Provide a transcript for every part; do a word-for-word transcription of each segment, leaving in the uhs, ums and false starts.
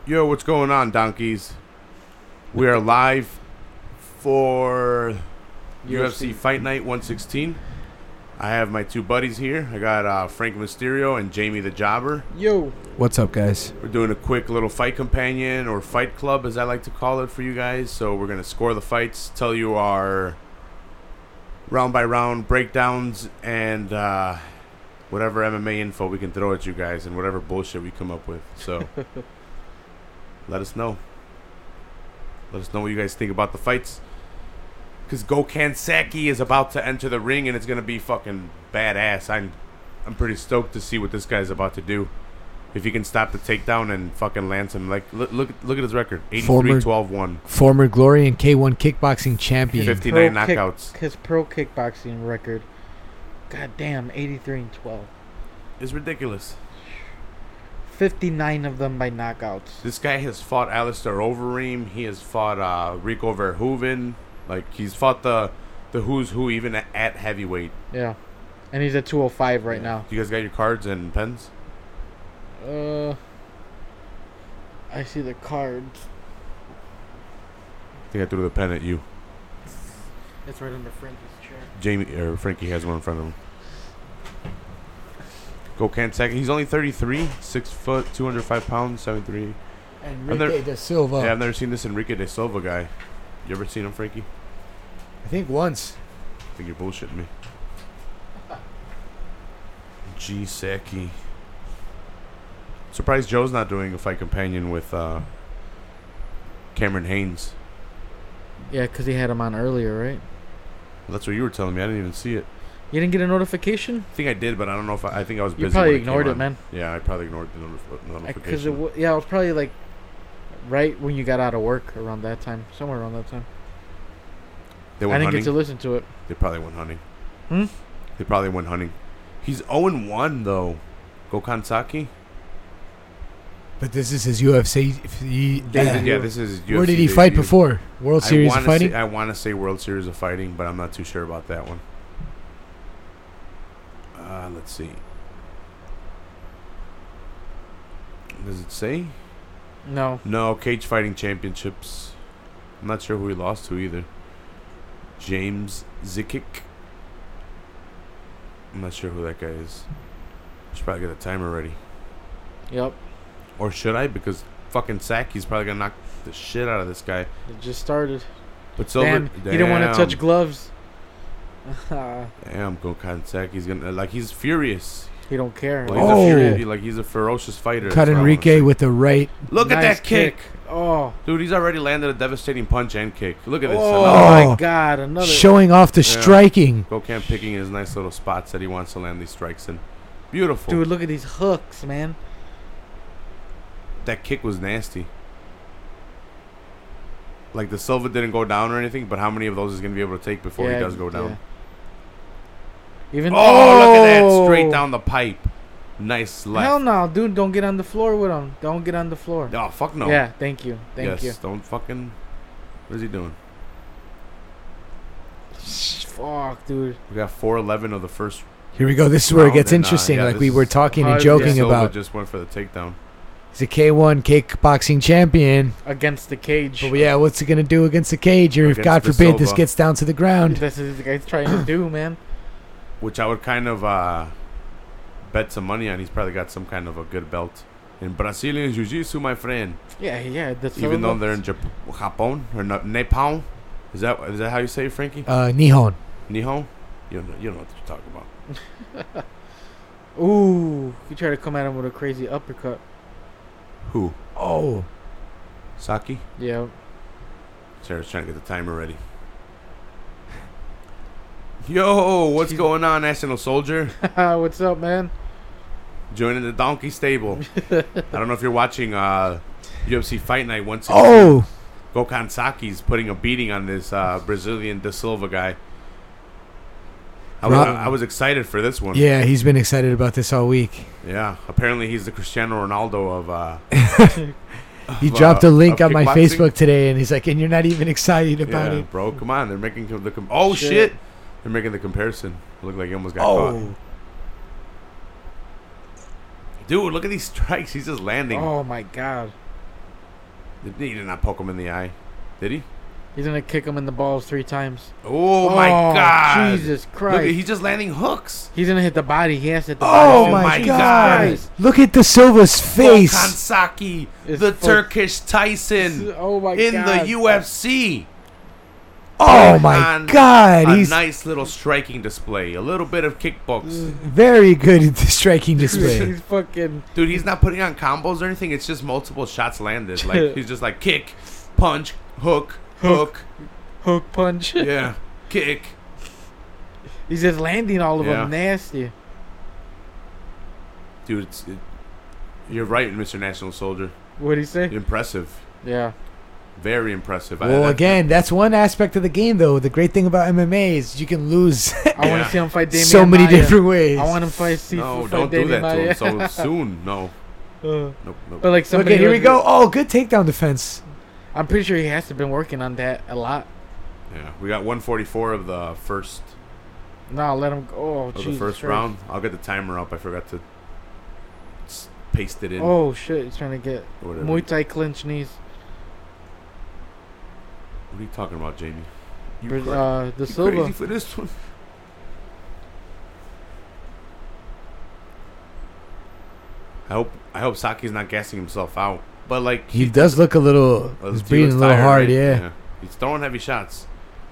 Yo, what's going on, donkeys? We are live for U F C Fight Night one sixteen. I have my two buddies here. I got uh, Frank Mysterio and Jamie the Jobber. Yo. What's up, guys? We're doing a quick little fight companion or fight club, as I like to call it for you guys. So we're going to score the fights, tell you our round-by-round breakdowns, and uh, whatever M M A info we can throw at you guys and whatever bullshit we come up with. So... Let us know. Let us know what you guys think about the fights. Because Gokhan Saki is about to enter the ring, and it's going to be fucking badass. I'm I'm pretty stoked to see what this guy's about to do. If he can stop the takedown and fucking land some. Like, look look, look at his record. eighty-three twelve one. Former Glory and K one kickboxing champion. fifty-nine Pro knockouts. Kick, his pro kickboxing record. God damn, eighty-three and twelve. It's ridiculous. fifty-nine of them by knockouts. This guy has fought Alistair Overeem. He has fought uh, Rico Verhoeven. Like, he's fought the the who's who even at, at heavyweight. Yeah. And he's at two oh five right now. You guys got your cards and pens? Uh, I see the cards. I think I threw the pen at you. It's right under Frankie's chair. Jamie or Frankie has one in front of him. Gokhan Saki. He's only thirty-three, six foot, two hundred five pounds, seventy-three. Enrique da Silva. Yeah, I've never seen this Enrique de Silva guy. You ever seen him, Frankie? I think once. I think you're bullshitting me. G Saki. Surprised Joe's not doing a fight companion with uh, Cameron Haynes. Yeah, because he had him on earlier, right? That's what you were telling me. I didn't even see it. You didn't get a notification? I think I did, but I don't know if I, I think I was busy. You probably when it ignored came it, on. man. Yeah, I probably ignored the notif- notification. Because it w- yeah, it was probably like right when you got out of work around that time, somewhere around that time. They I went didn't hunting. get to listen to it. They probably went hunting. Hmm? They probably went hunting. He's oh and one though. Gokhan Saki. But this is his U F C. He, Yeah, uh, yeah, this is. U F C where did he fight debut. before? World I Series wanna of Fighting? Say, I want to say World Series of Fighting, but I'm not too sure about that one. Uh, let's see. Does it say? No. No, Cage Fighting Championships. I'm not sure who he lost to either. James Zikic. I'm not sure who that guy is. I should probably get the timer ready. Yep. Or should I? Because fucking Saki's probably going to knock the shit out of this guy. It just started. But Silver, Damn, damn, he didn't want to touch gloves. Damn, Gokhan Saki's going to... Like, he's furious. He don't care. Like, he's Oh. a furi- like, he's a ferocious fighter. Cut That's what I wanna Enrique say. with the right. Look at Nice that kick. Oh. Dude, he's already landed a devastating punch and kick. Look at this. Oh, Another- my God. Another. Showing off the Yeah. striking. Gokhan picking his nice little spots that he wants to land these strikes in. Beautiful. Dude, look at these hooks, man. That kick was nasty. Like, the Silva didn't go down or anything, but how many of those is going to be able to take before Yeah, he does go down? yeah. Even Oh, look at that. Straight down the pipe. Nice left. Hell no, dude. Don't get on the floor with him. Don't get on the floor. Oh, fuck no. Yeah, thank you. Thank yes, don't fucking... What is he doing? you. Fuck, dude. We got four eleven of the first... Here we go. This is where it round, gets and, uh, interesting. yeah, like this we were is- talking Uh, and joking Silva about. just went for the takedown. He's a K one kickboxing champion. Against the cage. But yeah, what's he going to do against the cage? Or if Against God the forbid this Silva. gets down to the ground? That's what the guy's trying to do, man. Which I would kind of uh, bet some money on. He's probably got some kind of a good belt in Brazilian Jiu-Jitsu, my friend. Yeah, yeah. That's Even though they're in Jap- Japón or no- Nepal, is that is that how you say it, Frankie? Uh, Nihon. Nihon? You know, you know what you're talking about. Ooh, you try to come at him with a crazy uppercut. Who? Oh. Saki? Yeah. Sarah's trying to get the timer ready. Yo, what's Jeez. going on, National Soldier? What's up, man? Joining the Donkey Stable. I don't know if you're watching uh, U F C Fight Night one sixteen. Oh. Gokhan Saki's putting a beating on this uh, Brazilian Da Silva guy. I was, Rob- I was excited for this one. Yeah, he's been excited about this all week. Yeah. Apparently, he's the Cristiano Ronaldo of. Uh, He of, dropped uh, a link of on my kickboxing. Facebook today, and he's like, and you're not even excited about Yeah, it. bro. Come on, they're making the com- oh shit. Shit. They're making the comparison. It looked like he almost got Oh. caught. Dude, look at these strikes. He's just landing. Oh my God. He did not poke him in the eye, did he? He's gonna kick him in the balls three times. Oh, my God! Jesus Look, Christ! he's just landing hooks. He's gonna hit the body. He has to hit the Oh body. my, my God. God. Look at the Silva's face. Volkan Saki, It's the fuck- Turkish Tyson Oh my in God! the U F C. Oh my On God. A He's nice little striking display. A little bit of kickbox. very good at the striking display. He's fucking. Dude, he's not putting on combos or anything. It's just multiple shots landed. Like, he's just like kick, punch, hook, hook. Hook punch. Yeah, kick. He's just landing all of Yeah. them nasty. Dude, it's, it, you're right, Mister National Soldier. What'd he say? Impressive. Yeah. Very impressive. Well, I, again, that's one aspect of the game, though. The great thing about M M A is you can lose I want Yeah. to see him fight Damian so many Maia. different ways. I want him fight. See No, fight don't do Damian that to Maia. him so soon. No. Uh, Nope, nope. But like somebody. Okay, here we who- go. Oh, good takedown defense. I'm pretty sure he has to been working on that a lot. Yeah, we got one forty-four of the first No, let him go. Oh, of the Jesus first Christ. round. I'll get the timer up. I forgot to s- paste it in. Oh shit! He's trying to get or whatever. Muay Thai clinch knees. What are you talking about, Jamie? You, For, cra- uh, the you Silva. crazy for this one? I hope I hope Saki's not gassing himself out. But like He does look a little. uh, He's he breathing a looks little tired, hard, right? yeah. He's throwing heavy shots.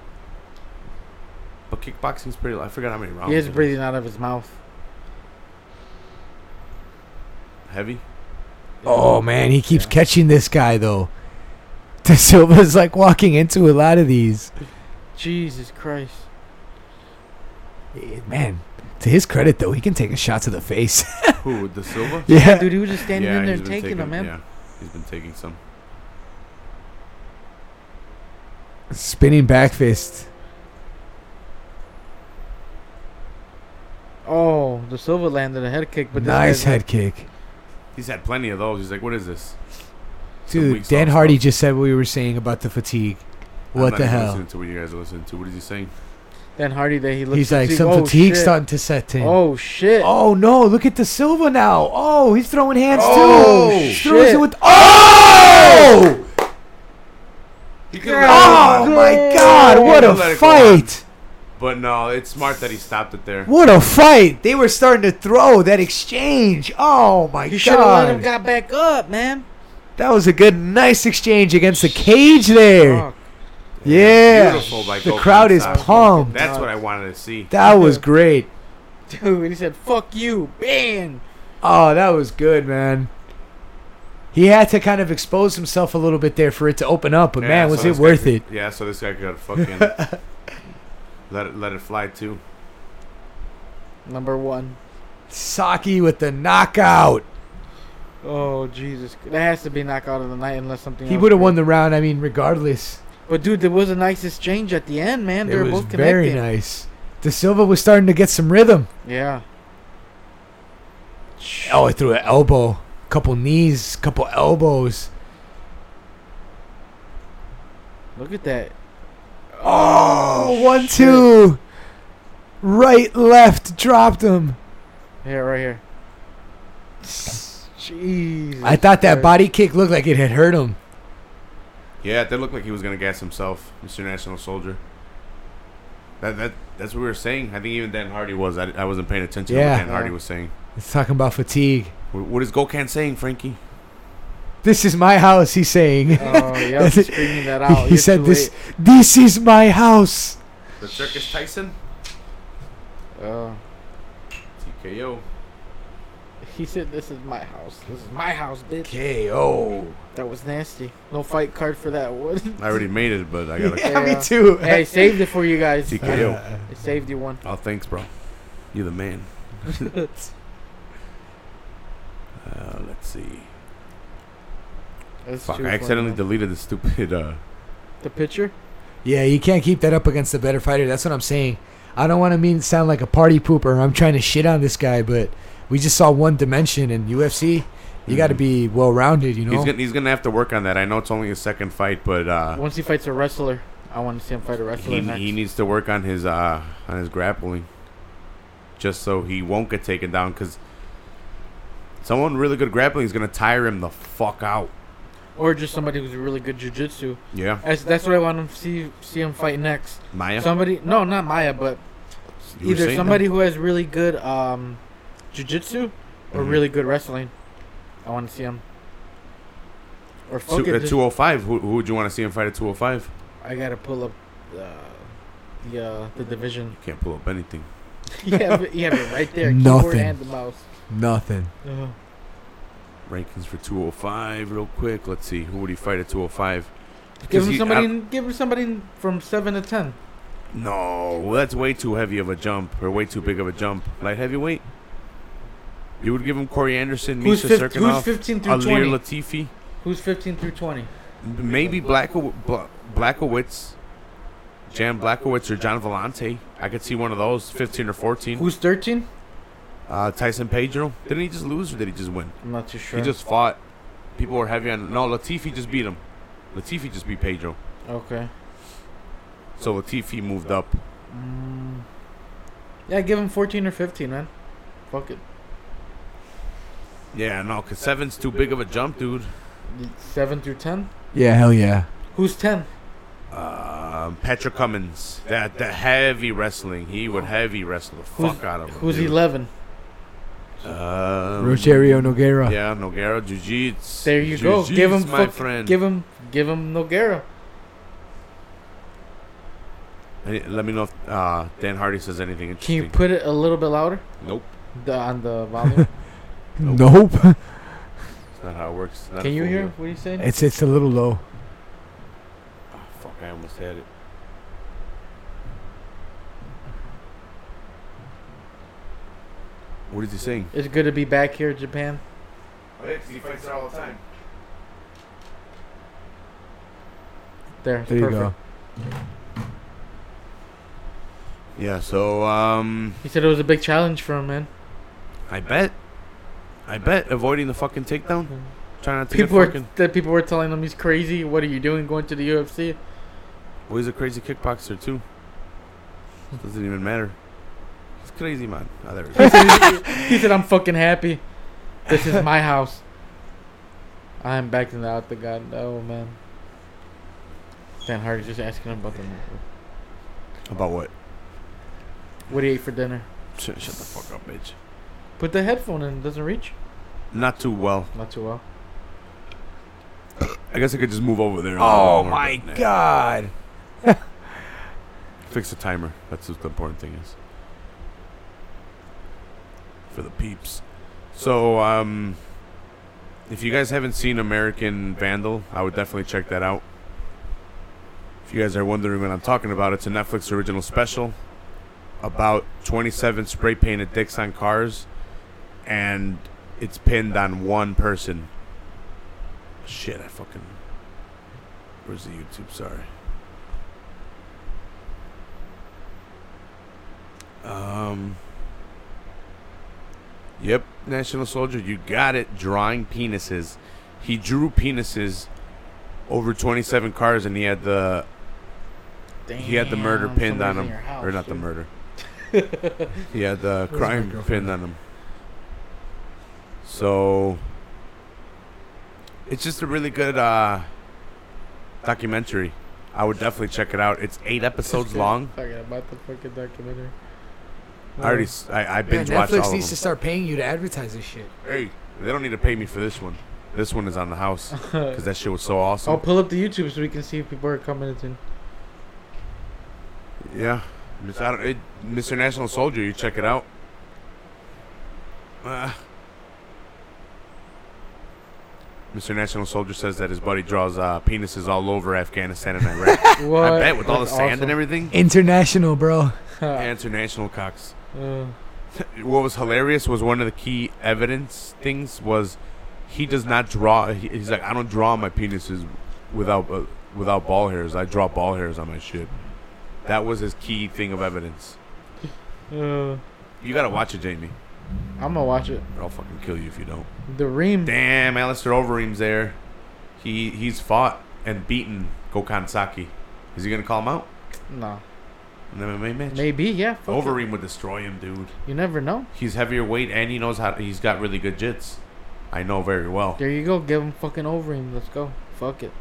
But kickboxing's pretty. I forgot how many rounds. He is it breathing out of his mouth. Heavy. Oh man, he keeps Yeah. catching this guy though. De Silva's like walking into a lot of these. Jesus Christ! Eh, Man, to his credit though, he can take a shot to the face. Who? The Silva? yeah. Dude, he was just standing yeah, in there he's been taking them, man. Yeah, he's been taking some. Spinning back fist. Oh, the Silva landed a head kick, but this Nice guy's head kick. He's had plenty of those. He's like, what is this? Dude, weak Dan sauce Hardy stuff. just said what we were saying about the fatigue. I'm What not the even hell? Listening to what you guys are listening to. What is he saying? Dan Hardy that he looks. He's like, fatigued. some Oh, fatigue shit. starting to set in. Oh shit! Oh no, look at the Silva now. Oh, he's throwing hands Oh, too. shit. Throws it with Oh! He could Yeah. Oh let it go on. my god, what He a could let it go on. fight. But no, it's smart that he stopped it there. What a fight. They were starting to throw that exchange. Oh my You should have let him god. got back up, man. That was a good nice exchange against the cage there. Fuck. Yeah. Beautiful by The Gokhan crowd is Saki. pumped. That's what I wanted to see. That was great. Dude, he said, "Fuck you, bang." Oh, that was good, man. He had to kind of expose himself a little bit there for it to open up, but Yeah, man, so was this it guy worth could- it? Yeah, so this guy could fucking let it let it fly too. Number one. Saki with the knockout. Oh Jesus, that has to be knockout of the night unless something. He else would have breaks. won the round, I mean, regardless. But dude, there was a nice exchange at the end, man. They It were was both very connecting. nice. De Silva was starting to get some rhythm. Yeah. Oh, he threw an elbow. Couple knees, couple elbows. Look at that. Oh, one, shit. two. Right, left, dropped him. Here, right here. Jeez. I thought that body kick looked like it had hurt him. Yeah, it did look like he was gonna gas himself, Mister National Soldier. That that that's what we were saying. I think even Dan Hardy was. I, I wasn't paying attention to Yeah. what Dan Hardy Yeah. was saying. He's talking about fatigue. What, what is Gokhan saying, Frankie? This is my house, he's saying. Oh, yeah, I'm screaming that out. he You're said too this late. this is my house. The Turkish Tyson? Uh, T K O. he said, "This is my house. This is my house, bitch." K O. That was nasty. No fight card for that one. I already made it, but I gotta. Yeah, me Yeah. too. Hey, I saved it for you guys. T K O. I saved you one. Oh, thanks, bro. You're the man. Uh, let's see. That's Fuck, too I funny, accidentally man. deleted the stupid. Uh, the picture. Yeah, you can't keep that up against a better fighter. That's what I'm saying. I don't want to mean sound like a party pooper. I'm trying to shit on this guy, but we just saw one dimension in U F C. You got to Mhm. be well rounded, you know. He's gonna he's gonna have to work on that. I know it's only his second fight, but uh, Once he fights a wrestler, I want to see him fight a wrestler he next. he needs to work on his uh on his grappling, just so he won't get taken down. Because someone really good grappling is gonna tire him the fuck out. or just somebody who's really good jiu-jitsu. Yeah. That's, that's what I want to see see him fight next. Maya. Somebody, no, not Maya, but You were either saying somebody that? who has really good um, jiu-jitsu or Mhm. really good wrestling. I want to see him. Or fuck Two, it, at just- two oh five, who, who would you want to see him fight at two oh five? I gotta pull up uh, the uh, the division. Can't pull up anything. you, have it, you have it right there. Nothing. Keyboard and the mouse. Nothing. Uh, Rankings for two oh five, real quick. Let's see. Who would he fight at two oh five? give him he- somebody. I- in- give him somebody from seven to ten. No, well, that's way too heavy of a jump, or way too big of a jump. Light heavyweight? You would give him Corey Anderson, Who's, Misha fif- who's Serkinov, fifteen through Alir twenty? Latifi, Who's fifteen through twenty? maybe Blackow- Bla- Blackowitz, Jan Blackowitz or John Vellante. I could see one of those, fifteen or fourteen. Who's thirteen? Uh, Tyson Pedro. Didn't he just lose or did he just win? I'm not too sure. He just fought. People were heavy on. No, Latifi just beat him. Latifi just beat Pedro. Okay. So Latifi moved up. Mm. Yeah, give him fourteen or fifteen, man. Fuck it. Yeah, no, because seven's too big of a jump, dude. seven through ten? Yeah, hell yeah. Who's ten? Um, Patrick Cummins. That the heavy wrestling. He would heavy wrestle the Who's- fuck out of him. Who's dude. eleven? Um, Rogerio Nogueira. Yeah, Nogueira, Jiu-Jitsu. There you go. Give him, my fuck, friend. give him, give him Nogueira. Hey, let me know if uh, Dan Hardy says anything Can you interesting. put it a little bit louder? Nope. The on the volume. Nope. That's not how it works. Not Can a you full hear view. what he's saying? It's it's a little low. Oh, fuck, I almost had it. What is he saying? It's good to be back here in Japan. Oh, yeah, 'cause he fights there all the time. There, it's There you perfect. go. Yeah, so, um, He said it was a big challenge for him, man. I bet. I bet avoiding the fucking takedown. Trying not to People get were fucking. that people were telling him he's crazy. What are you doing going to the U F C? Well, he's a crazy kickboxer, too. Doesn't even matter. He's crazy, man. Oh, there it He is. said, he said, "I'm fucking happy. This is my house. I'm back in the octagon." Oh man. Dan Hardy's just asking him about the About what? what he ate for dinner. Shut, shut the fuck up, bitch. Put the headphone in. Doesn't reach. Not too well. Not too well. I guess I could just move over there. Oh More, my but, nah. god. Fix the timer. That's what the important thing is. For the peeps. So, um, if you guys haven't seen American Vandal, I would definitely check that out. If you guys are wondering what I'm talking about, it's a Netflix original special about twenty-seven spray painted dicks on cars, and it's pinned on one person. Shit, I fucking. Where's the YouTube? Sorry. Um. Yep, National Soldier, you got it. Drawing penises. He drew penises over twenty-seven cars, and he had the he had the murder Damn, pinned on somebody's in him, your house, or not the dude. murder. He had the Where's my crime girlfriend? pinned on him. So it's just a really good uh, documentary. I would definitely check it out. It's eight episodes long. Talking about the fucking documentary. I already s- I, I Man, binge watched all Netflix of needs to them. start paying you to advertise this shit. Hey, they don't need to pay me for this one. This one is on the house because that shit was so awesome. I'll pull up the YouTube so we can see if people are commenting. Yeah, Miss- I don't- it- Mister National Soldier, you check it out. Uh, Mister National Soldier says that his buddy draws uh, penises all over Afghanistan and Iraq. What? I bet with all the That's sand awesome. and everything. International, bro. International cocks. Uh, What was hilarious was one of the key evidence things was he does not draw. He, he's like, I don't draw my penises without uh, without ball hairs. I draw ball hairs on my shit. That was his key thing of evidence. uh, You gotta watch it, Jamie. I'm gonna watch it. Or I'll fucking kill you if you don't. The Ream. Damn, Alistair Overeem's there. He he's fought and beaten Gokhan Saki. Is he gonna call him out? No. An M M A match? Maybe, yeah. fuck it. Overeem would destroy him, dude. You never know. He's heavier weight and he knows how. He's got really good jits. I know very well. There you go. Give him fucking Overeem. Let's go. fuck it.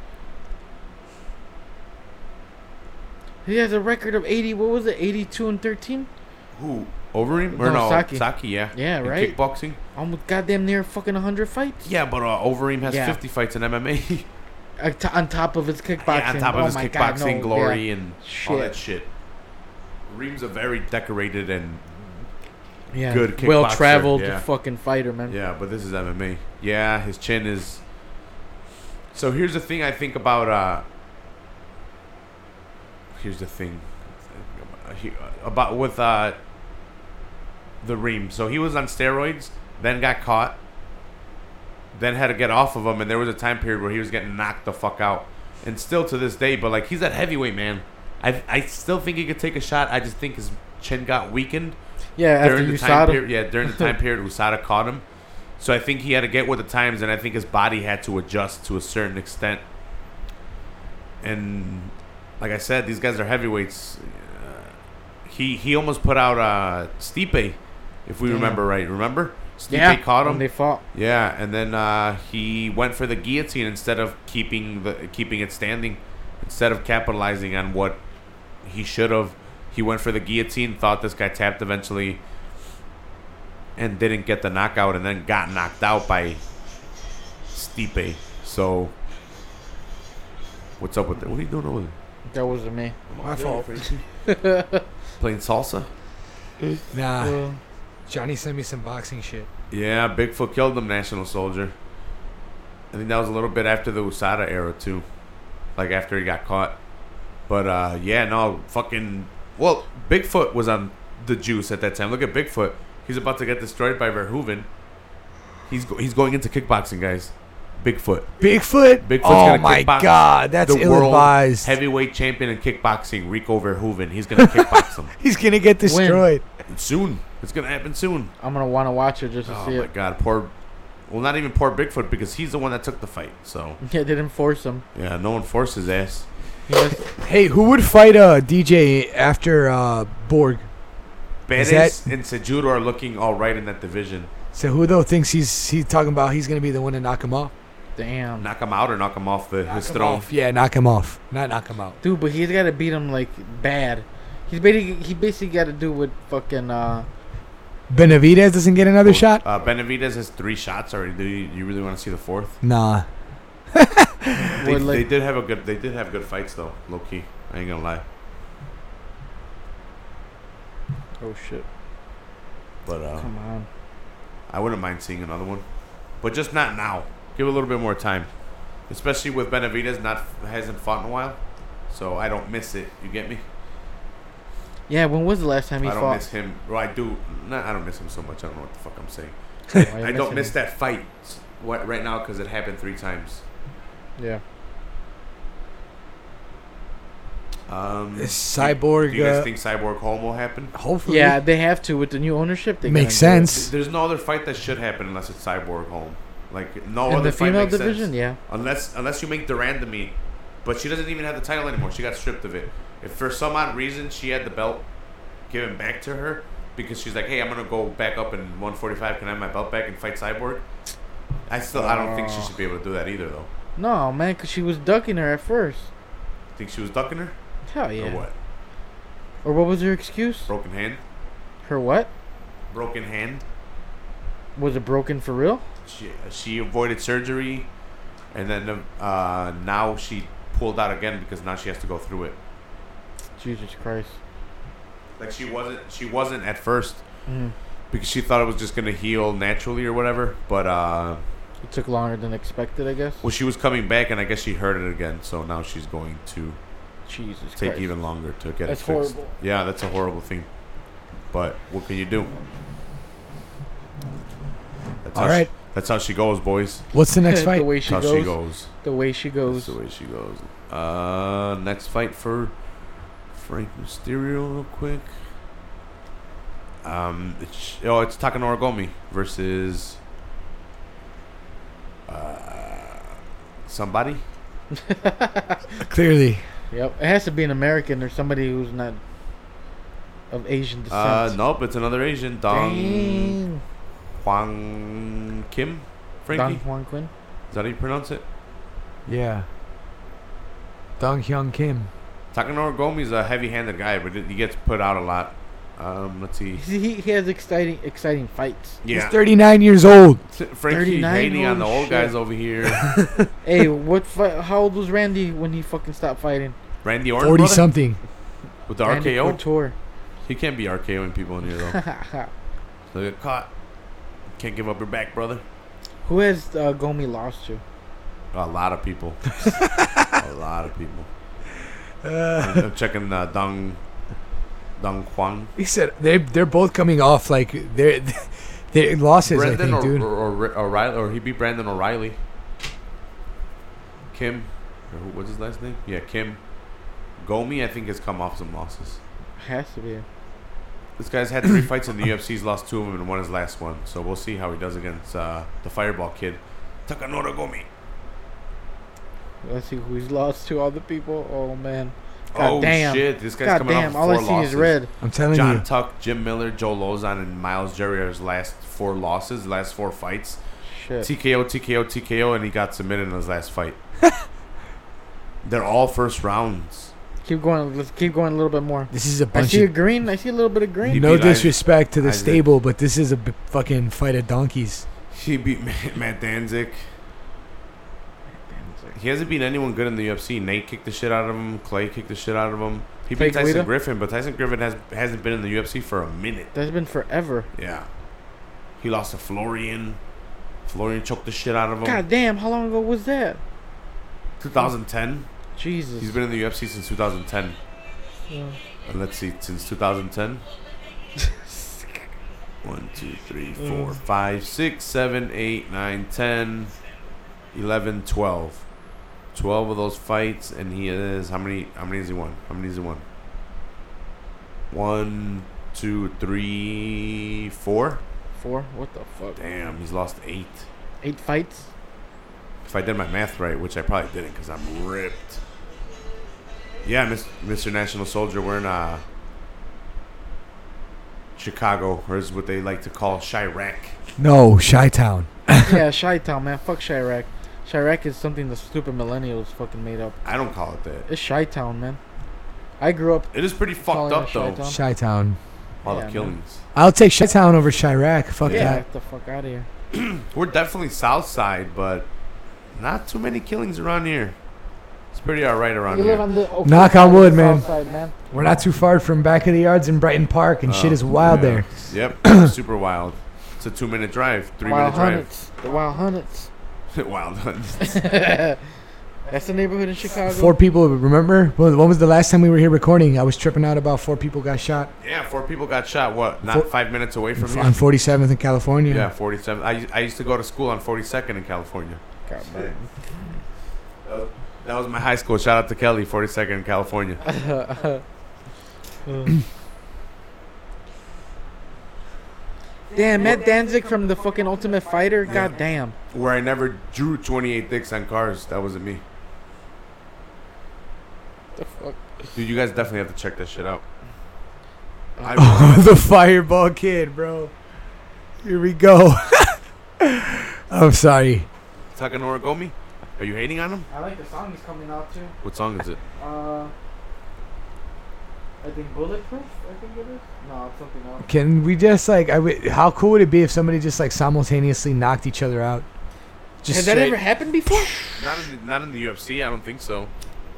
He has a record of eighty. What was it? eighty-two and thirteen. Who? Overeem or No, no? Saki. Saki, yeah. Yeah, In right. Kickboxing. Almost goddamn near fucking one hundred fights. Yeah, but uh, Overeem has Yeah. fifty fights in M M A. Uh, t- on top of his kickboxing. Yeah, on top of oh his my kickboxing God, no, glory yeah. and all Shit. that shit. Reem's a very decorated and Yeah. good kickboxer, well traveled yeah. fucking fighter, man. yeah, but this is M M A. Yeah, his chin is. So here's the thing I think about. Uh, here's the thing he, about with uh, the Reem. So he was on steroids, then got caught, then had to get off of them, and there was a time period where he was getting knocked the fuck out, and still to this day. But like he's at heavyweight, man. I I still think he could take a shot. I just think his chin got weakened. Yeah, after during you the saw time him. period, yeah, during the time period, U S A D A caught him. So I think he had to get with the times, and I think his body had to adjust to a certain extent. And like I said, these guys are heavyweights. Uh, he he almost put out uh, Stipe, if we Damn. remember right. Remember? Stipe Yeah, caught when him. they fought. Yeah, and then uh, he went for the guillotine instead of keeping the keeping it standing. Instead of capitalizing on what he should have, he went for the guillotine. Thought this guy tapped eventually, and didn't get the knockout, and then got knocked out by Stipe. So, what's up with that? What are you doing over there? That wasn't me. My fault. Playing salsa? Nah, Well, Johnny sent me some boxing shit. Yeah, Bigfoot killed him, National Soldier. I think that was a little bit after the U S A D A era too, like after he got caught. But uh, yeah, no, fucking. Well, Bigfoot was on the juice at that time. Look at Bigfoot; he's about to get destroyed by Verhoeven. He's go- he's going into kickboxing, guys. Bigfoot, Bigfoot? Bigfoot's oh gonna my kickbox God, that's the world ill-advised. heavyweight champion in kickboxing, Rico Verhoeven. He's gonna kickbox him He's gonna get destroyed. soon. It's gonna happen soon. I'm gonna want to watch it just to Oh see my it. God, poor. Well, not even poor Bigfoot because he's the one that took the fight. So Yeah, they didn't force him. yeah, no one forced his ass. He just, Hey, who would fight uh, D J after uh, Borg? Is Perez and Sejudo are looking all right in that division. So who though thinks he's he's talking about he's gonna be the one to knock him off? damn. Knock him out or knock him off the Knock his him throne. off. Yeah, knock him off. Not knock him out. Dude, but he's got to beat him, like, bad. He's basically, he basically got to do what fucking, uh... Benavidez doesn't get another shot? Uh, Benavidez has three shots already. Do you, you really want to see the fourth? Nah. They, What, like- they did have a good. They did have good fights though. Low key, I ain't gonna lie. Oh, shit. But uh, Come on. I wouldn't mind seeing another one, but just not now. Give it a little bit more time, especially with Benavidez not hasn't fought in a while, so I don't miss it. You get me? Yeah, when was the last time he I don't fought? miss him. Well, I do. Nah, I don't miss him so much. I don't know what the fuck I'm saying. Why you I don't missing miss him? that fight what, right now because it happened three times. Yeah. Um, Is Cyborg, Do you guys uh, think Cyborg Home will happen? Hopefully. Yeah, they have to with the new ownership. They Makes gotta do it. sense. There's no other fight that should happen unless it's Cyborg Home. Like no In other the fight female makes division, sense. yeah. Unless unless you make Duranda meet, but she doesn't even have the title anymore. She got stripped of it. If for some odd reason she had the belt given back to her because she's like, hey, I'm gonna go back up in one forty-five. Can I have my belt back and fight Cyborg? I still I don't think she should be able to do that either though. No, man, because she was ducking her at first. Think she was ducking her Hell yeah. or what? Or what was her excuse? Broken hand. Her what? Broken hand. Was it broken for real? She she avoided surgery, and then uh, now she pulled out again because now she has to go through it. Jesus Christ. Like she wasn't she wasn't at first Mm. because she thought it was just gonna heal naturally or whatever. But uh, It took longer than expected, I guess. well, she was coming back, and I guess she hurt it again. So now she's going to Jesus take Christ. even longer to get That's it fixed. horrible. Yeah, that's a horrible thing. But what can you do? That's All how right. She, that's how she goes, boys. What's the next the fight? way she That's how goes. she goes. The way she goes. That's the way she goes. Uh, next fight for Frank Mysterio, real quick. Um, it's, oh, it's Takanori Gomi versus uh, somebody. Clearly. Yep. It has to be an American or somebody who's not of Asian descent. Uh, nope, it's another Asian. Dong Dang. Hwang Kim, Don Frankie. Juan Quinn. Is that how you pronounce it? Yeah. Dong Hyun Kim. Takanori Gomi's a heavy-handed guy, but he gets put out a lot. Um, let's see. He, he has exciting exciting fights. He's Yeah, thirty-nine years old. Frankie thirty-nine, hating on the holy old shit. guys over here. Hey, what? Fi- how old was Randy when he fucking stopped fighting? Randy Orton, forty brother? something. with the Randy R K O. Couture. He can't be RKOing people in here though. So get caught. Can't give up your back, brother. Who has uh, Gomi lost to? A lot of people. a lot of people. Uh, I'm checking uh, Dong Dong Kwang. he said they they're both coming off like they're they losses. Brandon I think, or, dude. or, or O'Reilly, or he beat Brandon O'Reilly. Kim, or who, what's his last name? Yeah, Kim. Gomi, I think, has come off some losses. Has to be. This guy's had three fights in the U F C. He's lost two of them and won his last one. So we'll see how he does against uh, the Fireball Kid, Takanori Gomi. Let's see who he's lost to. All the people. Oh man. God oh damn. shit! This guy's God coming damn. off All four I see losses. is red. I'm telling John you. Tuck, Jim Miller, Joe Lozon, and Miles Jerry are his last four losses, last four fights. Shit. T K O, T K O, T K O, and he got submitted in his last fight. They're all first rounds. Keep going. Let's keep going a little bit more. This is a I bunch see a of green. I see a little bit of green. no beat Isaac- disrespect to the Isaac. stable, but this is a b- fucking fight of donkeys. He beat Matt Matt Danzig. He hasn't beat anyone good in the U F C. Nate kicked the shit out of him. Clay kicked the shit out of him. He beat Clay Tyson Guida? Griffin, but Tyson Griffin has hasn't been in the U F C for a minute. That's been forever. Yeah. He lost to Florian. Florian choked the shit out of him. God damn. How long ago was that? twenty ten. Jesus. He's been in the U F C since two thousand ten. Yeah. And let's see, since two thousand ten. one, two, three, four, five, six, seven, eight, nine, ten, eleven, twelve. twelve of those fights, and he is how many? How many has he won? How many has he won? One, two, three, four. Four. What the fuck? Damn, he's lost eight. Eight fights. If I did my math right, which I probably didn't, because I'm ripped. Yeah, Miss- Mister National Soldier, we're in uh, Chicago, or is what they like to call Chirac. No, Chi-Town. Yeah, Chi-Town, man. Fuck Chirac. Chirac is something the stupid millennials fucking made up. I don't call it that. It's Chi-Town, man. I grew up. It is pretty Calling fucked it up, though. Chi-Town? Chi-Town. All Yeah, the man. killings. I'll take Chi-Town over Chirac. Fuck Yeah, that. get the fuck out of here. We're definitely South Side, but not too many killings around here. It's pretty alright around You here. live on the oh, Knock side on of wood, the man. south side, man. We're not too far from back of the yards in Brighton Park, and shit Oh, is wild yeah. there. Yep, super wild. It's a two minute drive, three Wild minute drive. Hunnets. The Wild Hunnets. Wild Hunnets. That's the neighborhood in Chicago. Four people, remember? When when was the last time we were here recording? I was tripping out about four people got shot Yeah, four people got shot. What? Not Four- five minutes away from on here. forty-seventh in California. Yeah, forty-seven. I I used to go to school on forty-second in California. God, man. That was my high school. Shout out to Kelly, forty-second in California. Damn, Matt Danzig from the fucking Ultimate Fighter. God damn. Where I never drew twenty-eight dicks on cars. That wasn't me. The fuck. Dude, you guys definitely have to check that shit out. I, the Fireball Kid, bro. Here we go. I'm sorry. Takanori Gomi? Are you hating on him? I like the song he's coming out to. What song is it? Uh, I think Bulletproof. I think it is. No, it's something else. Can we just like? I w- how cool would it be if somebody just like simultaneously knocked each other out? Just Has that straight- ever happened before? Not in the, not in the U F C. I don't think so.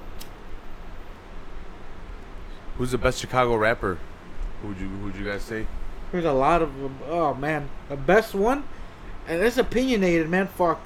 Who's the best Chicago rapper? Who would you Who would you guys say? There's a lot of them. Oh man, the best one, and it's opinionated, man. Fuck.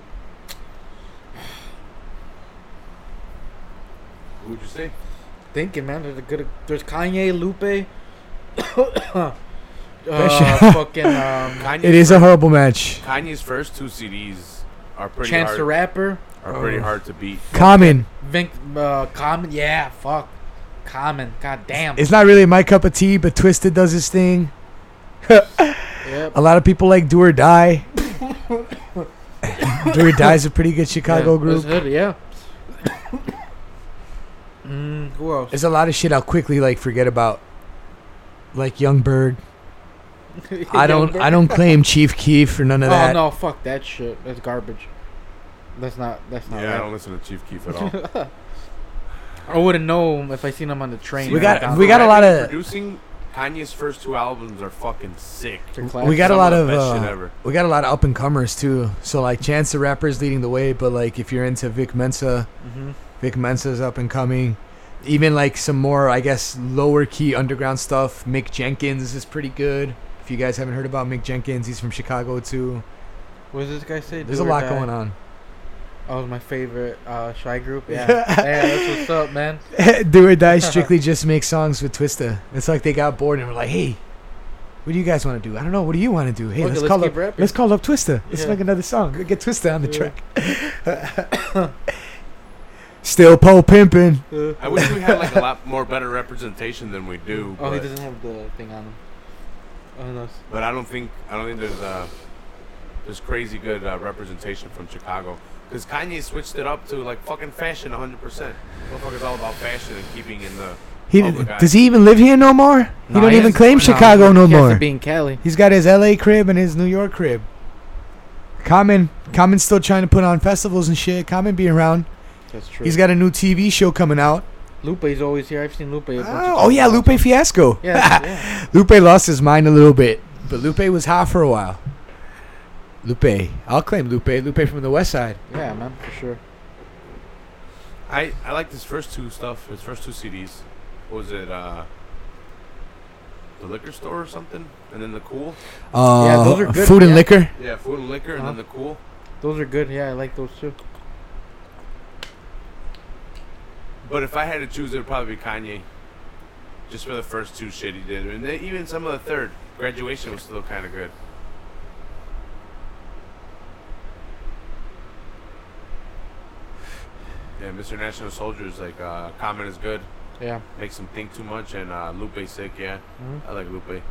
Who would you say? Thinking, man. There's a good. There's Kanye, Lupe. uh, shit- fucking um, Kanye's It is a first, horrible match. Kanye's first two C Ds are pretty Chance hard. the Rapper. Are pretty Oh. hard to beat. Common. Vink, uh, Common. Yeah, fuck. Common. God damn. It's not really my cup of tea, but Twisted does his thing. Yep. A lot of people like Do or Die. Do or Die is a pretty good Chicago yeah, group. that's good, yeah. mm, who else? There's a lot of shit I'll quickly like forget about, like Young Bird. I don't. I don't claim Chief Keef or none of Oh that. no, fuck that shit. That's garbage. That's not. That's not. Yeah, I right. don't listen to Chief Keef at all. I wouldn't know him if I seen him on the train. We or got- down we the got a road. lot of- producing. Kanye's first two albums are fucking sick. They're We classic. got a Some lot of of the best shit uh, ever. we got a lot of up and comers too. So like Chance the Rapper's leading the way, but like if you're into Vic Mensa, Mm-hmm. Vic Mensa's up and coming. Even like some more, I guess, lower key underground stuff. Mick Jenkins is pretty good. If you guys haven't heard about Mick Jenkins, he's from Chicago too. What does this guy say? There's Do a or lot die? going on. Oh, my favorite uh, Shy group. Yeah. Hey, that's what's up, man. Do or Die strictly just make songs with Twista. It's like they got bored and were like, hey, what do you guys want to do? I don't know. What do you want to do? Hey, Okay, let's, let's call keep up rapping. let's call up Twista. Let's Yeah. make another song. Get Twista on the Yeah. track. Still pole pimping. Uh, I wish we had like a lot more better representation than we do. oh, he but, doesn't have the thing on him. Oh, no. but I don't think I don't think there's uh there's crazy good uh, representation from Chicago. Because Kanye switched it up to like fucking fashion one hundred percent. Motherfucker's all about fashion and keeping in the. He public eye. does he even live here no more? He No, don't he even has- claim no, Chicago no he has to more. be in Cali. He's got his L A crib and his New York crib. Common, Common's still trying to put on festivals and shit. Common be around. That's true. He's got a new T V show coming out. Lupe's always here. I've seen Lupe. A bunch of Oh, oh yeah, times. Lupe Fiasco. Yeah, yeah. Lupe lost his mind a little bit, but Lupe was hot for a while. Lupe, I'll claim Lupe. Lupe from the West Side. Yeah, man, for sure. I I like his first two stuff. His first two C Ds. What was it? Uh, the liquor store or something, and then the Cool. Uh, Yeah, those are good, Food and yeah. liquor. Yeah, Food and Liquor, and Uh-huh. then the Cool. Those are good. Yeah, I like those too. But if I had to choose, it would probably be Kanye. Just for the first two shit he did, and then even some of the third. Graduation was still kind of good. Yeah, Mister National Soldier is like uh, Common is good. Yeah. Makes him think too much, and uh, Lupe sick. Yeah, Mhm. I like Lupe.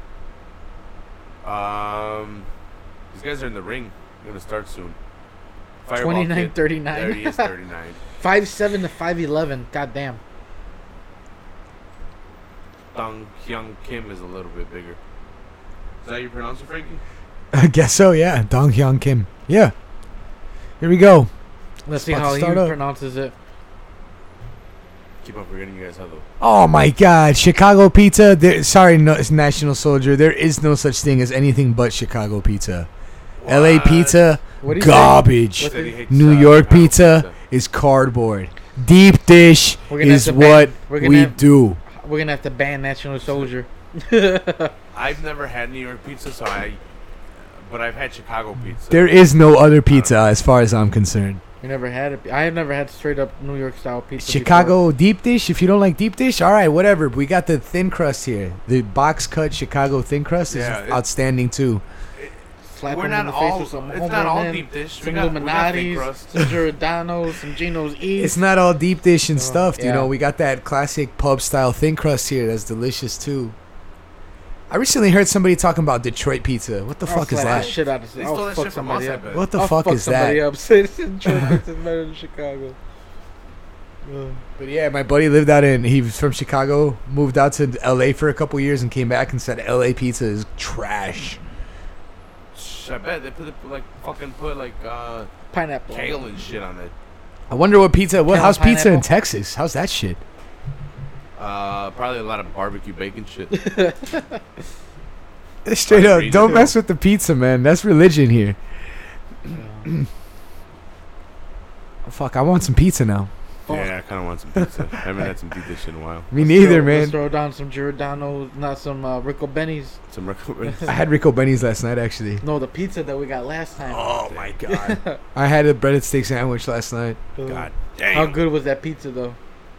Um, these guys are in the ring. They're gonna start soon. Fireball twenty-nine Kid. There he thirty-nine. is, thirty-nine. five seven to five eleven. God damn. Dong Hyun Kim is a little bit bigger. Is that how you pronounce it, Frankie? I guess so. Yeah, Dong Hyun Kim. Yeah. Here we go. Let's see About to how he start up. pronounces it. Keep on forgetting you guys how the. Oh my God, Chicago pizza. There, sorry, no, it's National Soldier. There is no such thing as anything but Chicago pizza. L A What? pizza, What do you say? garbage. What Said he hates, New uh, York Chicago pizza is cardboard. Deep dish We're gonna is have to ban- what we're gonna we have- do. We're gonna have to ban National Soldier. I've never had New York pizza, so I. But I've had Chicago pizza. There is no other pizza as far as I'm concerned. We never had it. I have never had straight up New York style pizza. Chicago deep dish. If you don't like deep dish, all right, whatever. We got the thin crust here. The box cut Chicago thin crust is Yeah, it- outstanding too. before. Slap We're him not in the all. face with some It's home not run all in, deep dish. We Some got, we got thin Illuminati's, crust. some Giordano's, some Geno's East. It's not all deep dish and Oh, stuff. You yeah. know, we got that classic pub style thin crust here. That's delicious too. I recently heard somebody talking about Detroit pizza. What the I'll fuck is slap that? Shit out of They I'll stole that fuck shit from somebody us, I up. bet. What the I'll fuck fuck is somebody that? up. Say Detroit pizza's better than Chicago. Uh, But yeah, my buddy lived out in. He was from Chicago, moved out to L A for a couple years, and came back and said L A pizza is trash. Shh, I bet they put it, like fucking put like uh, Pineapple. kale and shit on it. I wonder what pizza. What Kale how's pizza in pineapple? Texas? How's that shit? Uh, probably a lot of barbecue bacon shit. Straight up, Read don't it. mess with the pizza, man. That's religion here. Yeah. Oh, fuck, I want some pizza now. Fuck. Yeah, I kind of want some pizza. I haven't had some deep dish in a while. Me Let's neither, throw, man. Let's throw down some Giordano's, not some uh, Rico Benny's. Some recommendations. I had Rico Benny's last night, actually. No, the pizza that we got last time. Oh my god. I had a breaded steak sandwich last night. Uh, God damn. How good was that pizza though?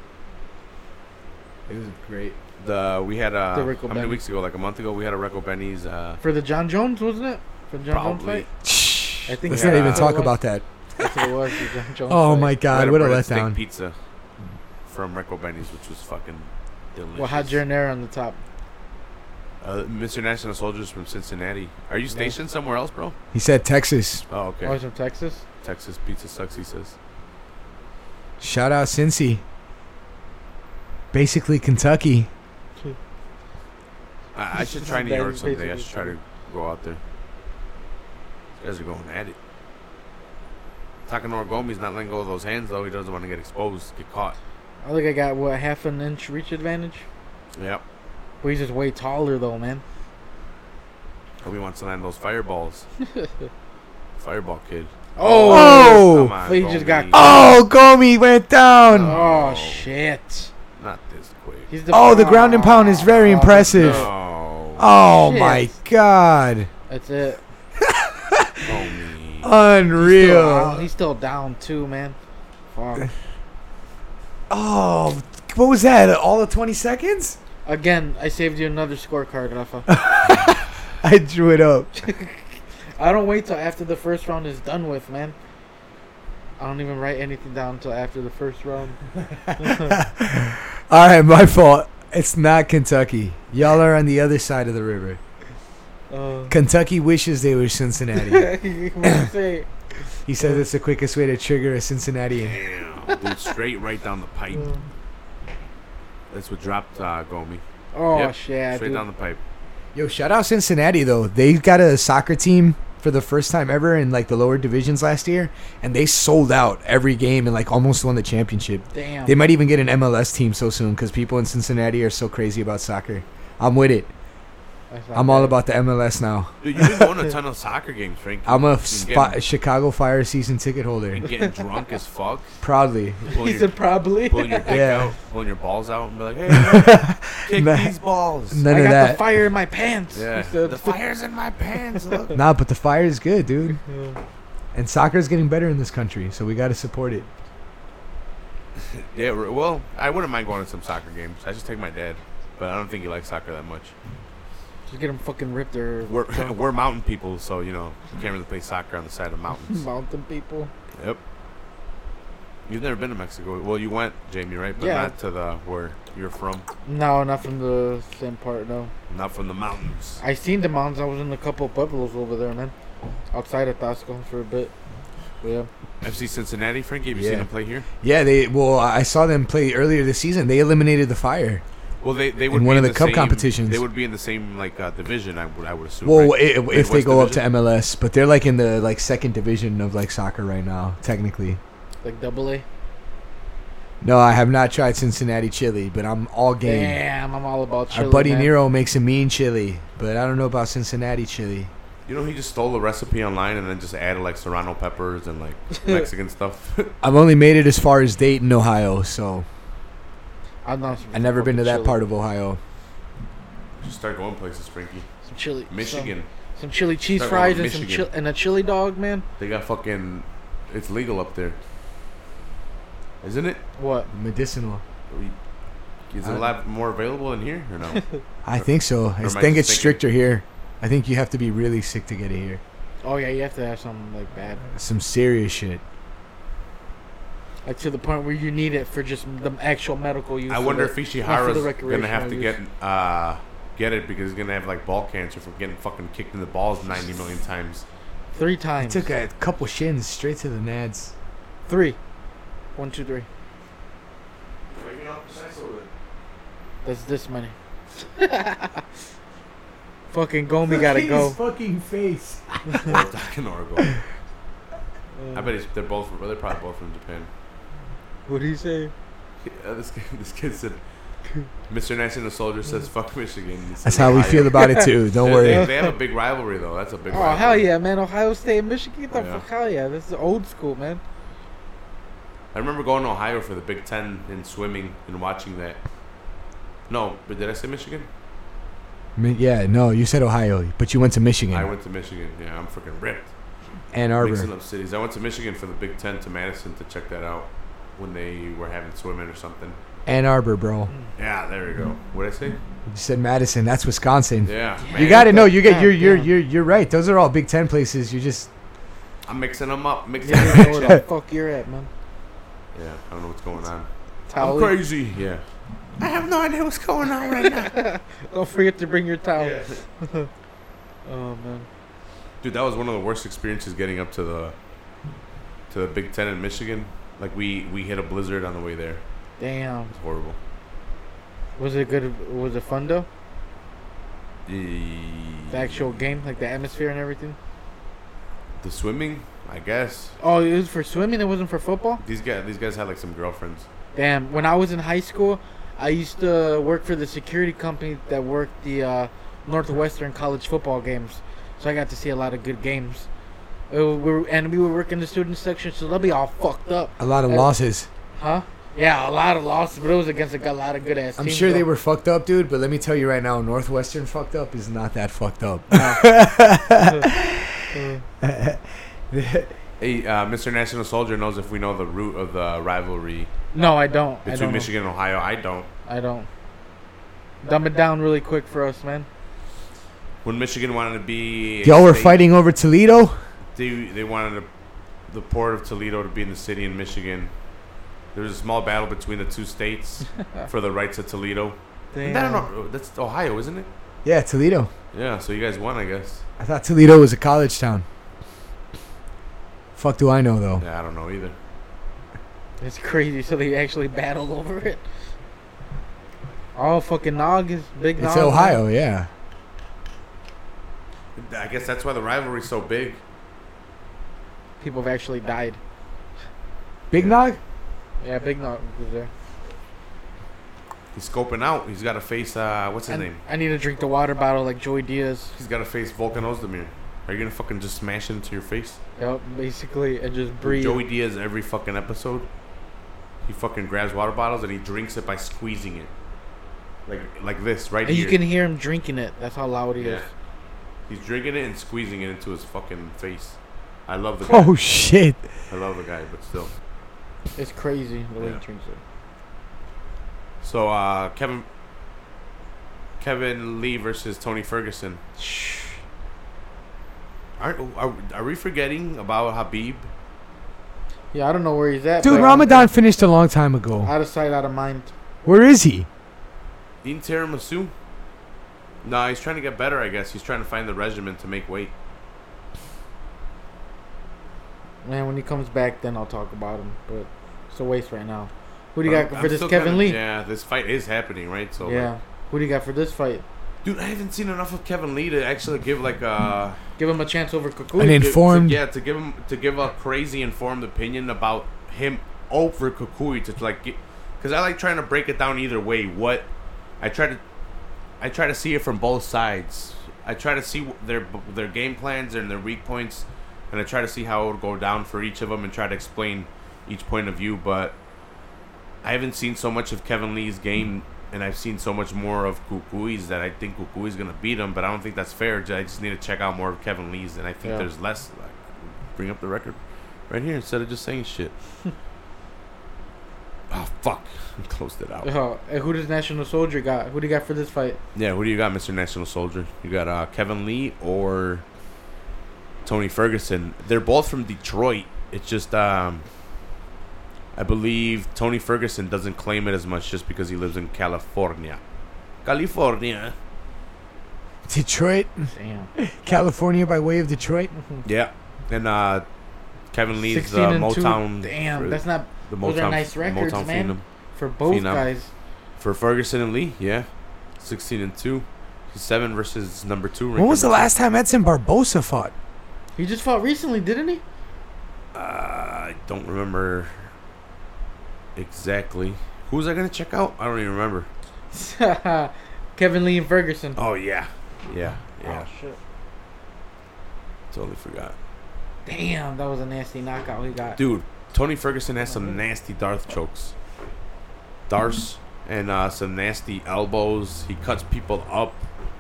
It was great. The we had uh The Rico how many Benny. weeks ago? Like a month ago, we had a Rico Benny's. Uh, For the John Jones, wasn't it? For the John probably. Jones fight? Shh. I think Let's yeah, not even that's talk what it about that. That's what it was. The John Jones Oh fight. my We god, had what a breaded steak letdown. pizza from Rico Benny's, which was fucking delicious. Well, had Jernera on the top. Uh, Mister National Soldiers from Cincinnati. Are you stationed somewhere else, bro? He said Texas. Oh, okay. Oh, he's from Texas. Texas pizza sucks, he says. Shout out Cincy. Basically Kentucky. I, I should try New York someday. I should try to go out there. You guys are going at it. Takanori Gomi's not letting go of those hands though. He doesn't want to get exposed, get caught. I think I got what half an inch reach advantage. Yep. But he's just way taller though, man. Gomi wants to land those fireballs. Fireball kid. Oh! Come on, He just got- Gomi. Oh, Gomi went down. Oh, Oh. shit! Not this quick. He's Oh, the ground and pound is very Oh, impressive. No. Oh Shit. my god. That's it. Gomi. Still down- Unreal. He's still down too, man. Fuck. Oh, what was that? All of twenty seconds? Again, I saved you another scorecard, Rafa. I drew it up. I don't wait till after the first round is done with, man. I don't even write anything down until after the first round. All right, my fault. It's not Kentucky. Y'all are on the other side of the river. Uh, Kentucky wishes they were Cincinnati. what do you say? He says it's the quickest way to trigger a Cincinnati. Damn, dude, straight right down the pipe. Uh, That's what dropped uh, Gomi. oh Yep, shit! Straight dude. down the pipe. Yo, shout out Cincinnati though. They got a soccer team for the first time ever in like the lower divisions last year, and they sold out every game and like almost won the championship. Damn. They might even get an M L S team so soon because people in Cincinnati are so crazy about soccer. I'm with it. That's not I'm all bad. about the M L S now. Dude, you've been going to a ton of soccer games, Frank. I'm a And spot, getting, Chicago Fire season ticket holder. and getting drunk as fuck. Proudly. Pulling He your, said probably. pulling your dick Yeah. out, pulling your balls out, and be like, hey, kick Nah. these balls. None I of got that. the fire in my pants. Yeah, He said. the fire's in my pants. Look. Nah, but the fire is good, dude. Yeah. And soccer is getting better in this country, so we got to support it. Yeah, r- well, I wouldn't mind going to some soccer games. I just take my dad, but I don't think he likes soccer that much. Just get him fucking ripped or We're we're mountain people, so you know we can't really play soccer on the side of mountains. mountain people. Yep. You've never been to Mexico. Well, you went, Jamie, right? But Yeah. not to the where you're from. No, not from the same part. No, Not from the mountains. I seen the mountains. I was in a couple of pueblos over there, man. Outside of Tasco for a bit. Yeah. F C Cincinnati, Frankie. Have you Yeah. seen them play here? Yeah, they. Well, I saw them play earlier this season. They eliminated the fire. Well, they they would In be one of in the cup same- competitions. They would be in the same like uh, division. I would I would assume. Well, right? i- if they Midwest go up to division? M L S, but they're like in the like second division of like soccer right now, technically. Like double A. No, I have not tried Cincinnati chili, but I'm all game. Damn, I'm all about chili. Our buddy man. Nero makes a mean chili, but I don't know about Cincinnati chili. You know, he just stole the recipe online and then just added like serrano peppers and like Mexican stuff. I've only made it as far as Dayton, Ohio, so I'm not. I've never been to that chili. part of Ohio. Just start going places, Frankie. Some chili. Michigan. Some, some chili cheese Start fries going and to some Michigan. chili and a chili dog, man. They got fucking. It's legal up there, isn't it? What? Medicinal. Is it a I- lot more available in here or no? I think so. I am I think just it's thinking- stricter here. I think you have to be really sick to get it here. Oh yeah, you have to have something like bad, Some serious shit. like to the point where you need it for just the actual medical use. I of wonder it, if not for the Ishihara's gonna have to recreational get uh get it because he's gonna have like ball cancer from getting fucking kicked in the balls ninety million times. use. Three I times. took a couple shins straight to the nads. Three. One, two, three. That's this many. Fucking Gomi gotta go. fucking face. Takanori. I bet he's, they're both. They're probably both from Japan. What do you say? Uh, this kid, this kid said, "Mister Nice and the Soldier says fuck Michigan." He said, That's how we Ohio. feel about it too. Don't They- worry. They, they have a big rivalry though. That's a big. Oh rivalry. hell yeah, man! Ohio State, and Michigan. Get the Yeah. fuck hell yeah! This is old school, man. I remember going to Ohio for the Big Ten and swimming and watching that. No, but did I say Michigan? Mi- Yeah, no, you said Ohio, but you went to Michigan, I went to Michigan. Yeah, I'm freaking ripped. Ann Mixing Arbor. up cities. I went to Michigan for the Big Ten to Madison to check that out when they were having swimming or something. Ann Arbor, bro. Yeah, there you go. What did I say? You said Madison. That's Wisconsin. Yeah, You man. got it. No, you get. You're. You're. Yeah. You're. You're right. Those are all Big Ten places. You just. I'm mixing them up. Mixing Yeah, them you know where up. the fuck you're at, man. Yeah, I don't know what's going on. I'm Towel. crazy. Yeah. I have no idea what's going on right now. Don't forget to bring your towel. Oh man. Dude, that was one of the worst experiences getting up to the to the Big Ten in Michigan. Like we we hit a blizzard on the way there. Damn. It was horrible. Was it good? Was it fun though? The, The actual game, like the atmosphere and everything. the swimming, I guess. Oh, it was for swimming. It wasn't for football. These guys, these guys had like some girlfriends. Damn. When I was in high school, I used to work for the security company that worked the uh, Northwestern college football games, so I got to see a lot of good games. Uh, we were, and we were working the student section, so they'll be all fucked up. A lot of Uh, losses. Huh? Yeah, a lot of losses, but it was against a lot of good ass I'm teams. sure they though. were fucked up, dude. But let me tell you right now, Northwestern fucked up is not that fucked up. Hey, uh, Mister National Soldier knows if we know the root of the rivalry No, I don't. I between don't know. Michigan and Ohio. I don't. I don't. Dumb it down really quick for us, man. When Michigan wanted to be, a Y'all were state, fighting over Toledo. They they wanted to, the port of Toledo to be in the city in Michigan. There was a small battle between the two states for the rights of Toledo. And I don't know. That's Ohio, isn't it? Yeah, Toledo. Yeah. So you guys won, I guess. I thought Toledo was a college town. Fuck do I know though? Yeah, I don't know either. It's crazy. So they actually battled over it. Oh, fucking Nog is big. It's Nog, Ohio, man. yeah. I guess that's why the rivalry's so big. People have actually died. Big Nog? Yeah, Big Nog was there. He's scoping out. He's got to face uh, what's his I, name? I need to drink the water bottle like Joey Diaz. He's got to face Volkan Ozdemir. Are you gonna fucking just smash it into your face? Yep, basically, and just With breathe. Joey Diaz every fucking episode. He fucking grabs water bottles and he drinks it by squeezing it, like like this right and here. you can hear him drinking it. That's how loud he Yeah. is. He's drinking it and squeezing it into his fucking face. I love the guy. Oh shit. I love the guy, but still. It's crazy the way Yeah. he drinks it. So uh, Kevin Kevin Lee versus Tony Ferguson. Are, are are we forgetting about Habib? Yeah, I don't know where he's at. Dude, but Ramadan finished a long time ago. Out of sight, out of mind. Where is he? In tiramisu? No, he's trying to get better, I guess. He's trying to find the regimen to make weight. Man, when he comes back, then I'll talk about him. But it's a waste right now. Who do you I'm- got I'm for this still Kevin kinda- Lee? Yeah, this fight is happening, right? So yeah. like, Who do you got for this fight? dude, I haven't seen enough of Kevin Lee to actually give like a Give him a chance over An Kukui. in- Informed. To, yeah, to give him to give a crazy informed opinion about him over Kukui to like get, because I like trying to break it down either way. What I try to I try to see it from both sides. I try to see their their game plans and their weak points, and I try to see how it would go down for each of them and try to explain each point of view. But I haven't seen so much of Kevin Lee's game, and I've seen so much more of Kukui's that I think Kukui's gonna beat him. But I don't think that's fair. I just need to check out more of Kevin Lee's, and I think Yeah. there's less. Like, bring up the record right here instead of just saying shit. Oh fuck! I closed it out. Oh, and who does National Soldier got? Who do you got for this fight? Yeah, who do you got, Mister National Soldier? You got uh, Kevin Lee or Tony Ferguson? They're both from Detroit. It's just, um, I believe Tony Ferguson doesn't claim it as much just because he lives in California. California. Detroit, Damn. California by way of Detroit. Yeah, and uh, Kevin Lee's sixteen uh, and two. Motown. Damn, for- that's not the those Motown, are nice records, Motown man. Phenom. For both Phenom. guys. For Ferguson and Lee, yeah, sixteen and two. He's seven versus number two. When was the last time Edson Barbosa fought? He just fought recently, didn't he? Uh, I don't remember exactly. Who was I gonna check out? I don't even remember. Kevin Lee and Ferguson. Oh yeah, yeah, yeah. Oh, shit. Totally forgot. Damn, that was a nasty knockout he got. Dude, Tony Ferguson has some nasty Darth chokes. Darce and uh, some nasty elbows. He cuts people up.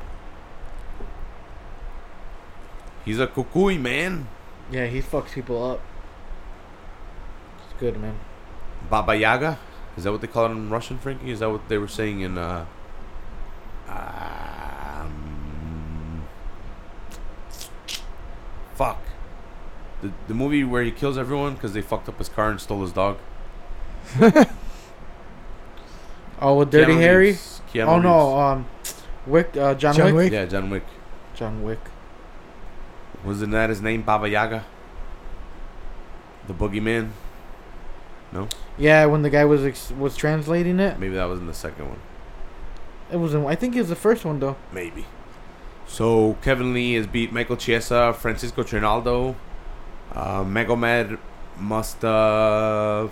He's a kukui, man. Yeah, he fucks people up. It's good, man. Baba Yaga? Is that what they call it in Russian, Frankie? Is that what they were saying in uh um, fuck. The the movie where he kills everyone because they fucked up his car and stole his dog. Oh, with Dirty Keanu Harry? Reeves. Keanu Oh, no. Reeves. Um, Wick, uh, John, John Wick? Wick? Yeah, John Wick. John Wick. Wasn't that his name, Baba Yaga? The boogeyman? No? Yeah, when the guy was ex- was translating it. Maybe that was in the second one. It was in, I think it was the first one, though. Maybe. So, Kevin Lee has beat Michael Chiesa, Francisco Trinaldo, Uh, Magomed Mustafaev,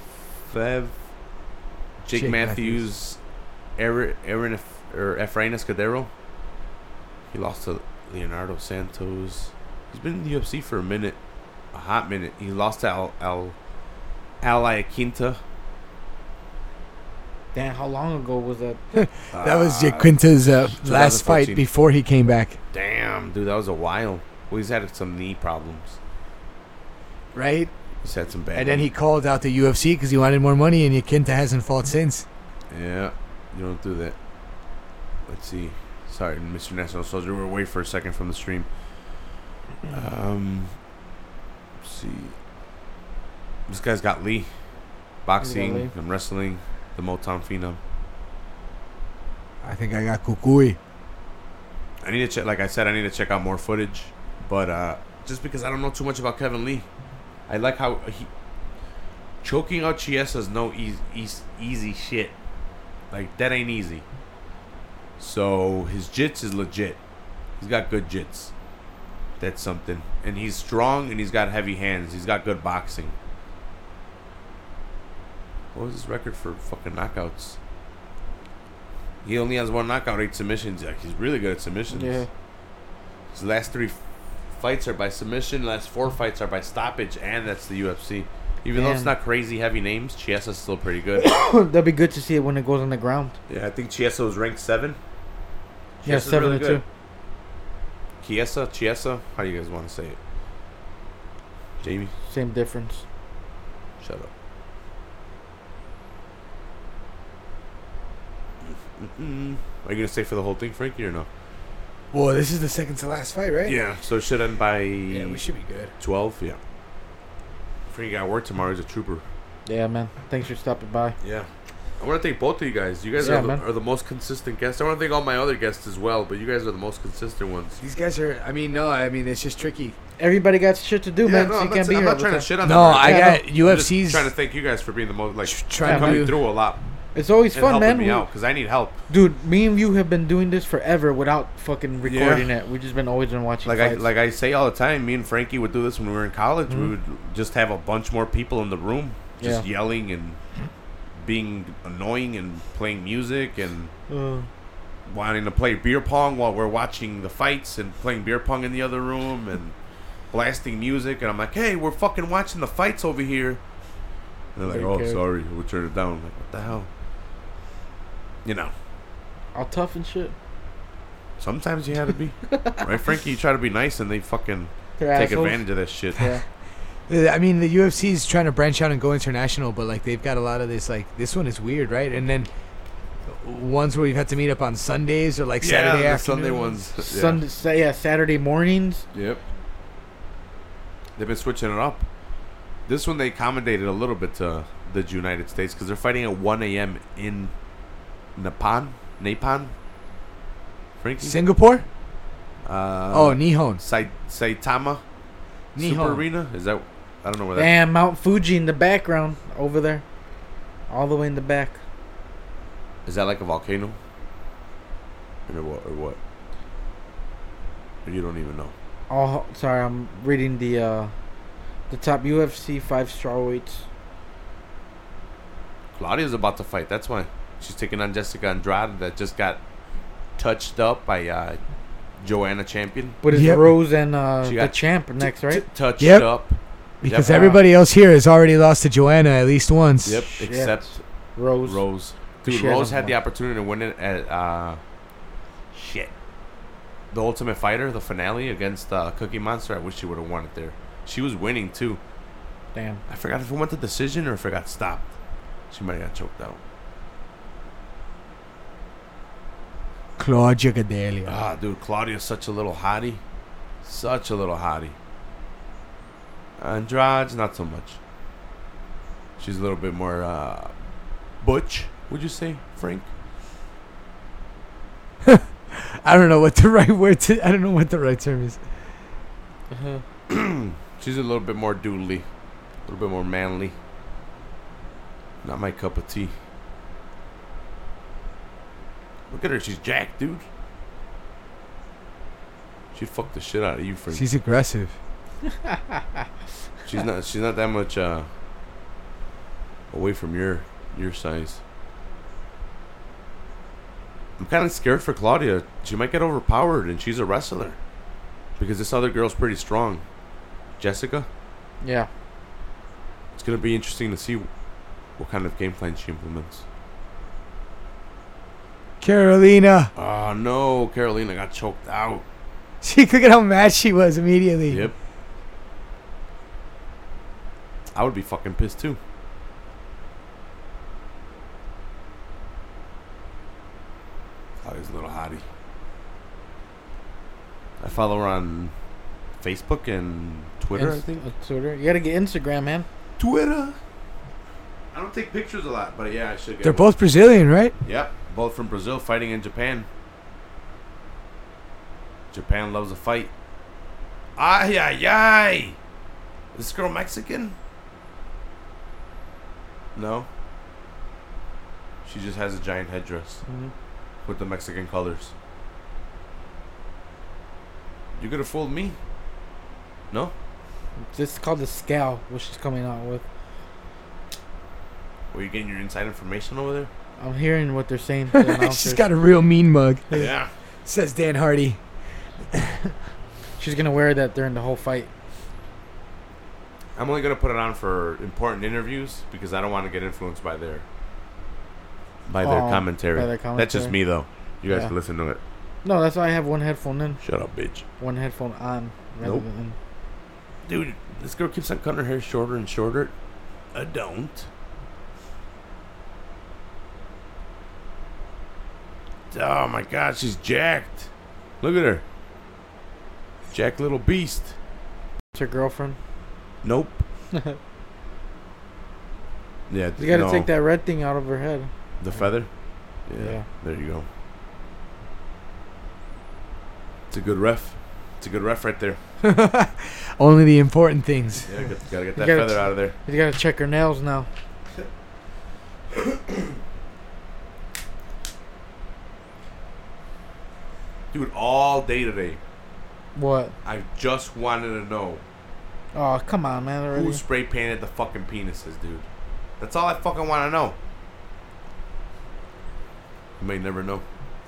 Jake, Jake Matthews, Aaron, Aaron Ef- or Efrain Escudero. He lost to Leonardo Santos. He's been in the U F C for a minute, a hot minute. He lost to Al Al Al Iaquinta. Damn, how long ago was that? That was Jake Quinta's uh, last fight twenty fourteen. before he came back. Damn, dude, that was a while. Well, he's had some knee problems. Right? He's had some bad. And then he called out the U F C because he wanted more money, and Quinta hasn't fought since. Yeah, you don't do that. Let's see. Sorry, Mister National Soldier. We're away for a second from the stream. Um, let's see. This guy's got Lee. Boxing Lee. and wrestling. The Motown Phenom. I think I got Kukui. I need to check. Like I said, I need to check out more footage. But uh, just because I don't know too much about Kevin Lee, I like how he choking out Chiesa's no easy, easy, easy shit. Like that ain't easy. So his jits is legit. He's got good jits. That's something. And he's strong and he's got heavy hands. He's got good boxing. What was his record for fucking knockouts? He only has one knockout, eight submissions. Like, he's really good at submissions. Yeah. His last three f- fights are by submission. Last four fights are by stoppage, and that's the U F C. Even though it's Damn. not crazy heavy names, Chiesa's still pretty good. That'd be good to see it when it goes on the ground. Yeah, I think Chiesa was ranked seven. Yeah, Chiesa's seven really to good. two. Chiesa, Chiesa. How do you guys want to say it? Jamie, Same difference. shut up. Mm-mm. Are you gonna stay for the whole thing, Frankie, or no? Well, this is the second to last fight, right? Yeah. So it should end by Yeah, we should be good. twelve. Yeah. Frankie got work tomorrow. He's a trooper. Yeah, man. Thanks for stopping by. Yeah. I want to thank both of you guys. You guys Yeah, are, the, man. are the most consistent guests. I want to thank all my other guests as well, but you guys are the most consistent ones. These guys are. I mean, no. I mean, it's just tricky. Everybody got shit to do, Yeah, man. no, so I'm you not, can't be I'm here not all the trying to time. shit on No, them. I Yeah, got I'm U F just C's trying to thank you guys for being the most like trying coming to. through a lot It's always and fun, helping man. me We- out because I need help. Dude, me and you have been doing this forever without fucking recording it. We've just been always been watching Like I fights. like I say all the time, me and Frankie would do this when we were in college. Mhm. We would just have a bunch more people in the room, just Yeah. yelling and being annoying and playing music and Uh, wanting to play beer pong while we're watching the fights and playing beer pong in the other room and blasting music. And I'm like, hey, we're fucking watching the fights over here. And they're like, They oh, care. sorry, we'll turn it down. I'm like, what the hell? You know, all tough and shit. sometimes you had to be. Right, Frankie? You try to be nice and they fucking They're take assholes. advantage of that shit. Yeah. I mean, the U F C is trying to branch out and go international, but like they've got a lot of this. Like this one is weird, right? And then ones where we've had to meet up on Sundays or like Saturday the afternoons. Sunday ones. Yeah. Sunday, sa- yeah, Saturday mornings. Yep. They've been switching it up. This one they accommodated a little bit to the United States because they're fighting at one a.m. in Nippon, Nippon. Frankie. Singapore? Uh, oh, Nihon. Sai- Saitama Super Nihon. Arena. Is that? I don't know where that. Damn, Mount Fuji in the background over there, all the way in the back. Is that like a volcano? Or what? Or what? Or you don't even know. Oh, sorry, I'm reading the uh, the top U F C five strawweights. Claudia's about to fight. That's why she's taking on Jessica Andrade that just got touched up by uh, Joanna Champion. But it's Yep. Rose and uh, She the got champ next, right? T- touched Yep. up. Because Yep. everybody else here has already lost to Joanna at least once. Yep, Shit. except Rose. Rose. Dude, She Rose hasn't had the won. opportunity to win it at uh, shit. The Ultimate Fighter, the finale against uh, Cookie Monster. I wish she would have won it there. She was winning too. Damn. I forgot if it went to decision or if it got stopped. She might have got choked out. Claudia Gadelha. Ah, dude, Claudia's such a little hottie. Such a little hottie. Andrade's not so much. She's a little bit more uh, butch, would you say, Frank? I don't know what the right word to. I don't know what the right term is. Uh-huh. She's a little bit more doodly. A little bit more manly. Not my cup of tea. Look at her. She's jacked, dude. She'd fuck the shit out of you, Frank. She's aggressive. she's not. She's not that much uh, away from your your size. I'm kind of scared for Claudia. She might get overpowered, and she's a wrestler. Because this other girl's pretty strong. Jessica. Yeah. It's going to be interesting to see what kind of game plan she implements. Carolina. Oh, no. Carolina got choked out. See, look at how mad she was immediately. Yep. I would be fucking pissed, too. Claudia's a little hottie. I follow her on Facebook and Twitter, Inst- I think. uh, Twitter. You gotta get Instagram, man. Twitter. I don't take pictures a lot, but yeah, I should get They're one. both Brazilian, right? Yep, both from Brazil fighting in Japan. Japan loves a fight. Ay, ay, ay. Is this girl Mexican? No. She just has a giant headdress Mm-hmm. with the Mexican colors. You could have fooled me. No? This is called the Scowl, which she's coming out with. Were you getting your inside information over there? I'm hearing what they're saying. To the She's announcers. got a real mean mug. Yeah. Says Dan Hardy. She's gonna wear that during the whole fight. I'm only going to put it on for important interviews because I don't want to get influenced by their by their Oh, commentary. by their That's just commentary. me, though. You guys Yeah. can listen to it. No, that's why I have one headphone in, Shut up, bitch. one headphone on. Rather Nope. Than Dude, this girl keeps on cutting her hair shorter and shorter. I don't. Oh my god, she's jacked. Look at her. Jack little beast. it's her girlfriend. Nope. Yeah, You gotta no. take that red thing out of her head. The feather? Yeah, Yeah. There you go. It's a good ref. It's a good ref right there. Only the important things. Yeah, get, gotta get You that gotta feather ch- out of there. You gotta check her nails now. Dude, all day today, What? I just wanted to know Oh, come on, man. Already. who spray painted the fucking penises, dude. That's all I fucking want to know. You may never know.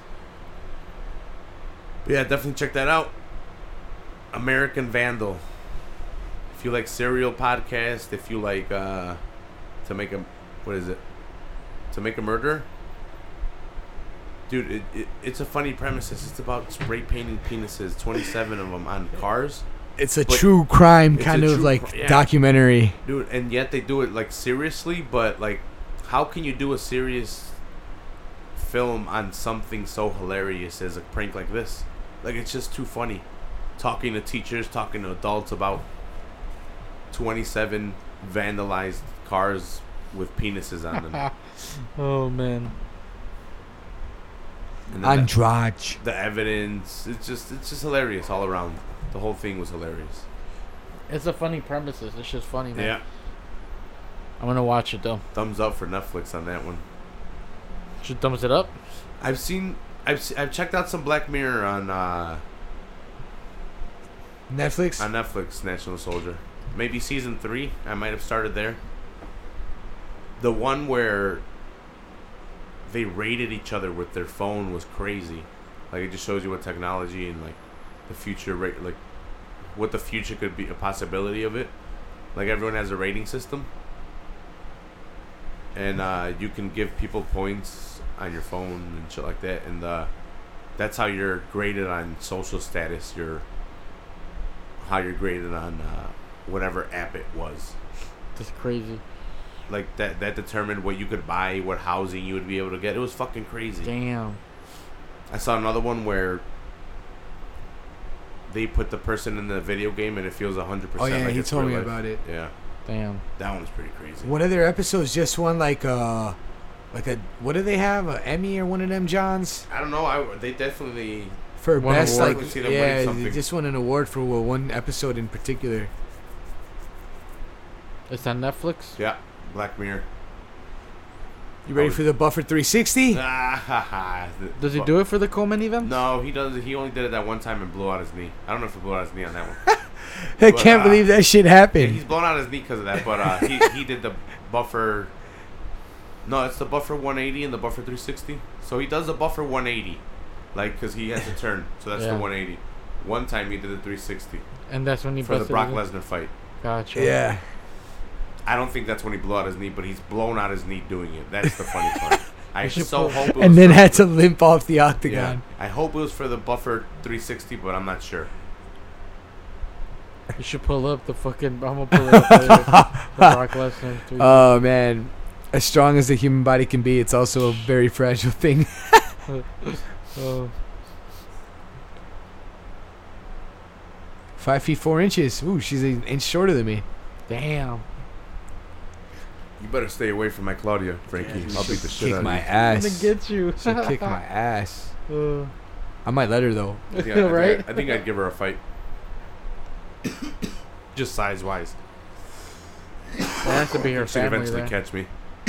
But yeah, definitely check that out. American Vandal. If you like serial podcast, if you like uh, to make a, what is it? To make a murder. Dude, it, it it's a funny premises. It's about spray painting penises, twenty-seven of them on cars. It's a But true crime it's kind a of true like cri- yeah. documentary. Dude, and yet they do it like seriously, but like, how can you do a serious film on something so hilarious as a prank like this? Like, it's just too funny. Talking to teachers, talking to adults about twenty-seven vandalized cars with penises on them. Oh man. And then the, Andrade. the evidence, it's just it's just hilarious all around. The whole thing was hilarious. It's a funny premises. It's just funny, man. Yeah. I'm gonna watch it though. Thumbs up for Netflix on that one. Should thumbs it up? I've seen I've se- I've checked out some Black Mirror on uh Netflix. on Netflix, National Soldier. Maybe season three. I might have started there. The one where they rated each other with their phone was crazy. Like, it just shows you what technology and like the future rate, like what the future could be, a possibility of it. Like, everyone has a rating system, and uh, you can give people points on your phone and shit like that, and uh, that's how you're graded on social status. You're how you're graded on uh, whatever app it was. That's crazy. Like, that that determined what you could buy, what housing you would be able to get. It was fucking crazy. Damn. I saw another one where they put the person in the video game and it feels one hundred percent Oh, yeah, like he it's told real me life. about it. Yeah, Damn. that one was pretty crazy. One of their episodes just won like uh like a what do they have, a Emmy or one of them Johns I don't know. I they definitely for Won best award. like See them winning yeah they something. just won an award for well, one episode in particular. It's on Netflix. yeah. Black Mirror. You ready Oh, for the Buffer three sixty? Ah, ha, ha. Does he do it for the Coleman event? No, he does. He only did it that one time and blew out his knee. I don't know if he blew out his knee on that one. I But, can't uh, believe that shit Yeah, happened. he's blown out his knee because of that, but uh, he he did the buffer. No, it's the buffer one eighty and the buffer three sixty. So he does the buffer one eighty, like because he has a turn. So that's Yeah. the one eighty. One time he did the three sixty And that's when he for the busted Brock his- Lesnar fight. Gotcha. Yeah. I don't think that's when he blew out his knee, but he's blown out his knee doing it. That's the funny part. I You should so put- hope it was And then for- had to limp off the Yeah, octagon. I hope it was for the buffer three sixty, but I'm not sure. You should pull up the fucking. I'm gonna pull it up later. The Brock Lesnar. three- Oh man, as strong as the human body can be, it's also a very fragile thing. oh. Five feet four inches. Ooh, she's an inch shorter than me. Damn. You better stay away from my Claudia, Frankie. Yeah, I'll beat the shit Kick out my of you. I'm ass. gonna get you. She'll kick my ass. Uh, I might let her though. I think, I, I, Right? think I, I think I'd give her a fight. Just size wise. That has to be her She'd family. eventually There. catch me.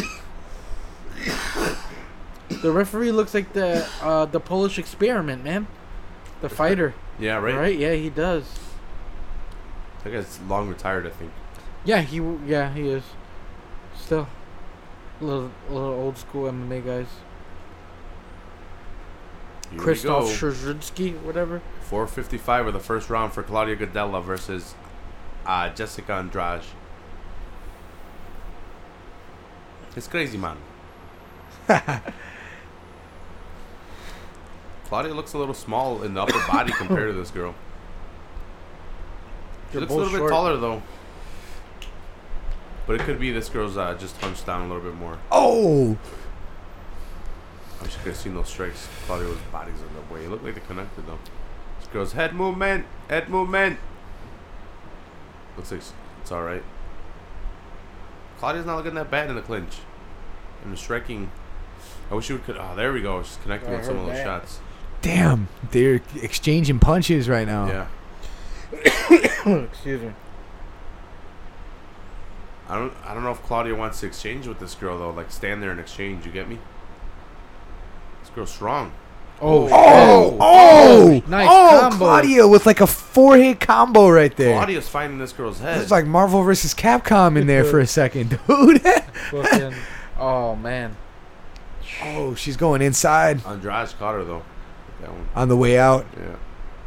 The referee looks like the uh, the Polish experiment, man. The fighter, Yeah, right? right? Yeah, he does. That guy's long retired, I think. Yeah, he w- yeah he is. Still, a little little old school M M A guys. Here we Krzysztof go. Szerzycki, whatever. four fifty-five of the first round for Claudia Gadelha versus uh, Jessica Andrade. It's crazy, man. Claudia looks a little small in the upper body compared to this girl. She They're looks a both little short. bit taller, though. But it could be this girl's uh, just hunched down a little bit more. Oh, I wish I could have seen those strikes. Claudia's body's in the way. It looked like they connected, though. This girl's head movement. Head movement. Looks like it's alright. Claudia's not looking that bad in the clinch. And the striking. I wish you would. Oh, there we go. She's connecting I with some of heard those that. shots. damn! They're exchanging punches right now. Yeah. Excuse me. I don't. I don't know if Claudia wants to exchange with this girl though. Like stand there and exchange. You get me? This girl's strong. Oh, Oh, shit. oh, Nice oh, combo. Claudia with like a four-hit combo right there. Claudia's finding this girl's head. It's like Marvel versus Capcom in there for a second, dude. Fucking, oh man. Oh, she's going inside Andrade caught her though. That one. on the way out. Yeah.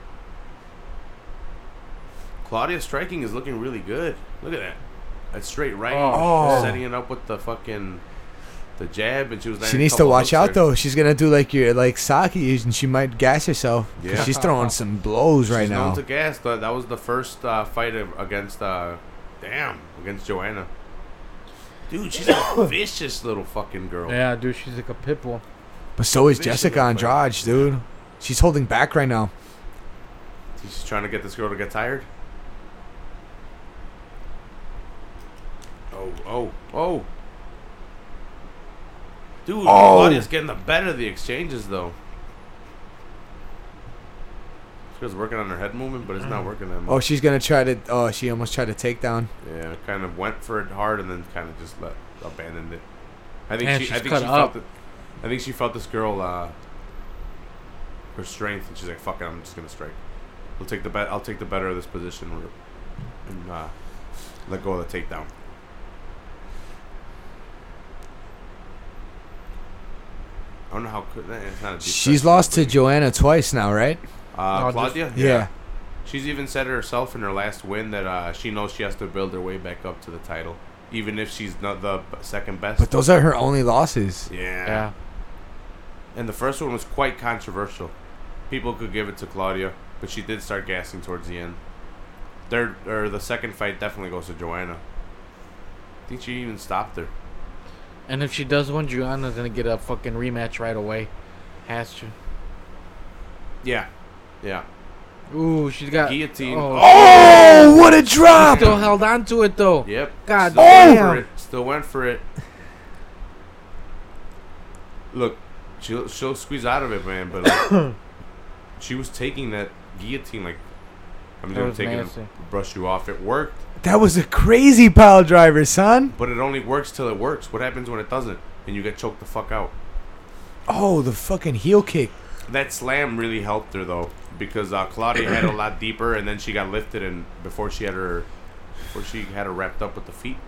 Claudia's striking is looking really good. Look at that. That's straight right. Oh. Setting it up with the fucking the jab, and she was. She landing a needs to couple watch hooks out there. though. She's gonna do like your like Saki, and she might gas herself. 'Cause Yeah. she's throwing some blows right She's known now. to gas. That that was the first uh, fight of- against. Uh, damn, against Joanna. Dude, she's a vicious little fucking girl. Yeah, dude, she's like a pit bull. But so is Vicious Jessica little fight. Andrade, dude. She's holding back right now. She's trying to get this girl to get tired. Oh, oh, oh. Dude, Oh. Claudia's getting the better of the exchanges, though. She was working on her head movement, but it's not working that much. Oh, she's gonna try to. Oh, she almost tried to take down. Yeah, kind of went for it hard and then kind of just let abandoned it. I think Man, she. I she's think cut she up. felt it. I think she felt this girl uh, her strength, and she's like, "Fuck it, I'm just gonna strike. I'll take the bet. I'll take the better of this position, and uh, let go of the takedown." I don't know how. Could, it's not a deep She's cut. lost to Joanna twice now, right? Uh, No, just- Claudia. Yeah. She's even said it herself in her last win that uh, she knows she has to build her way back up to the title, even if she's not the b- second best. But those are her only losses. yeah. Yeah. And the first one was quite controversial. People could give it to Claudia, but she did start gassing towards the end. Third or the second fight definitely goes to Joanna. I think she even stopped her. And if she does win, Joanna's gonna get a fucking rematch right away. Has to. Yeah, yeah. Ooh, she's got Guillotine. Oh, Oh, what a she drop! still held on to it though. Yep. God Still went damn. for it. Still went for it. Look, she'll she'll squeeze out of it, man. But like, she was taking that guillotine like I'm That gonna was take it nasty. and brush you off. It worked, That was a crazy pile driver, son. but it only works till it works. What happens when it doesn't? And you get choked the fuck out. Oh, the fucking heel kick. that slam really helped her though, because uh, Claudia had a lot deeper, and then she got lifted, and before she had her, before she had her wrapped up with the feet.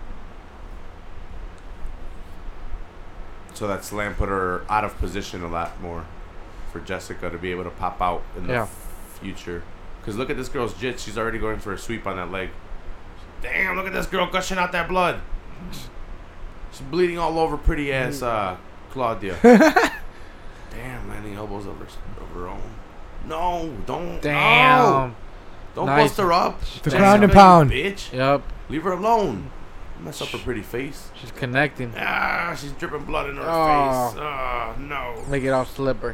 So that slam put her out of position a lot more for Jessica to be able to pop out in the Yeah. f- future. Because look at this girl's jits. She's already going for a sweep on that leg. Damn, look at this girl gushing out that blood. She's bleeding all over pretty ass uh, Claudia. Damn, landing elbows over, over her own. No, don't. Damn. No. Don't Nice. bust her up. The Jessica, ground and you pound. Bitch. Yep. Leave her alone. Mess up her pretty face. She's connecting. Ah, she's dripping blood in her Oh. face. Oh, no. Make it all slippery.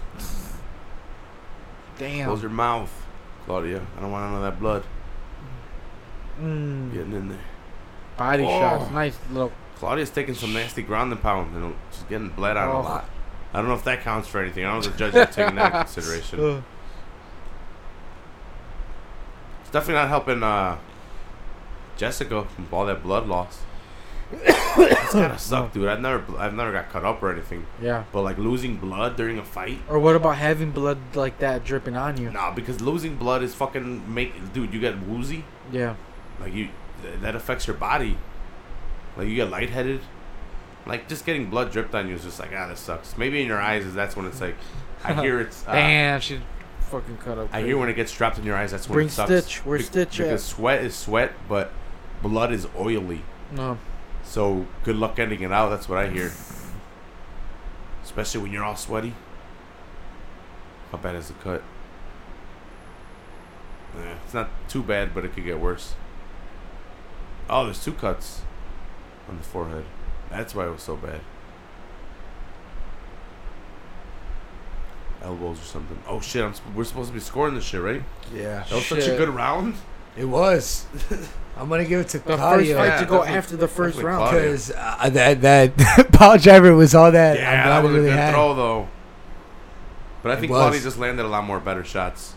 Damn. Close your mouth, Claudia. I don't want none of that blood Mm. getting in there. Body Oh. shots. Nice little. Claudia's taking some nasty ground and pound, and she's getting bled on Oh. a lot. I don't know if that counts for anything. I don't know if the judge is taking that into consideration. Uh, It's definitely not helping uh, Jessica from all that blood loss. It's gotta suck, dude. I've never, I've never got cut up or anything, yeah. but like losing blood during a fight. Or what about having blood like that dripping on you? Nah, because losing blood is fucking make, dude. You get woozy. Yeah. Like you, th- that affects your body. Like you get lightheaded. Like just getting blood dripped on you is just like, ah, this sucks. Maybe in your eyes is that's when it's like, I hear it's. Uh, Damn, she's fucking cut up. I hear when it gets dropped in your eyes. That's when Bring it sucks. Stitch. Where's Be- Stitch at? Because sweat is sweat, but blood is oily. No. So good luck ending it out. That's what I hear. Especially when you're all sweaty. How bad is the cut? Yeah, it's not too bad, but it could get worse. Oh, there's two cuts on the forehead. That's why it was so bad. Elbows or something. Oh shit! I'm, sp- we're supposed to be scoring this shit, right? Yeah. That was such a Shit. good round. It was. I'm gonna give it to The Claudia. first fight Yeah, to go definitely- after the first definitely round. Claudia. because uh, that that power driver was all that. Yeah, I'm that glad was it a really good had. throw though. But I It think was. Claudia just landed a lot more better shots.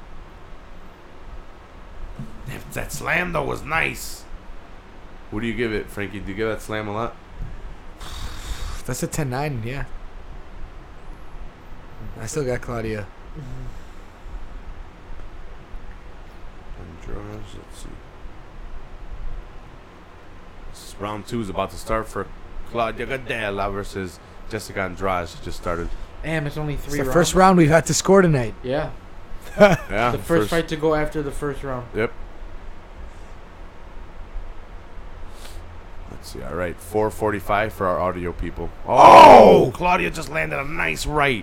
Damn, that slam though was nice. What do you give it, Frankie? Do you give that slam a lot? That's a ten nine, yeah. I still got Claudia. Andrade, let's see. This round two is about to start for Claudia Gadelha versus Jessica Andrade. It just started. Damn, it's only It's three the rounds. first round we've had to score tonight. Yeah. Yeah, The first, fight to go after the first round. Yep. Let's see. All right, four forty-five for our audio people. Oh, Claudia just landed a nice right.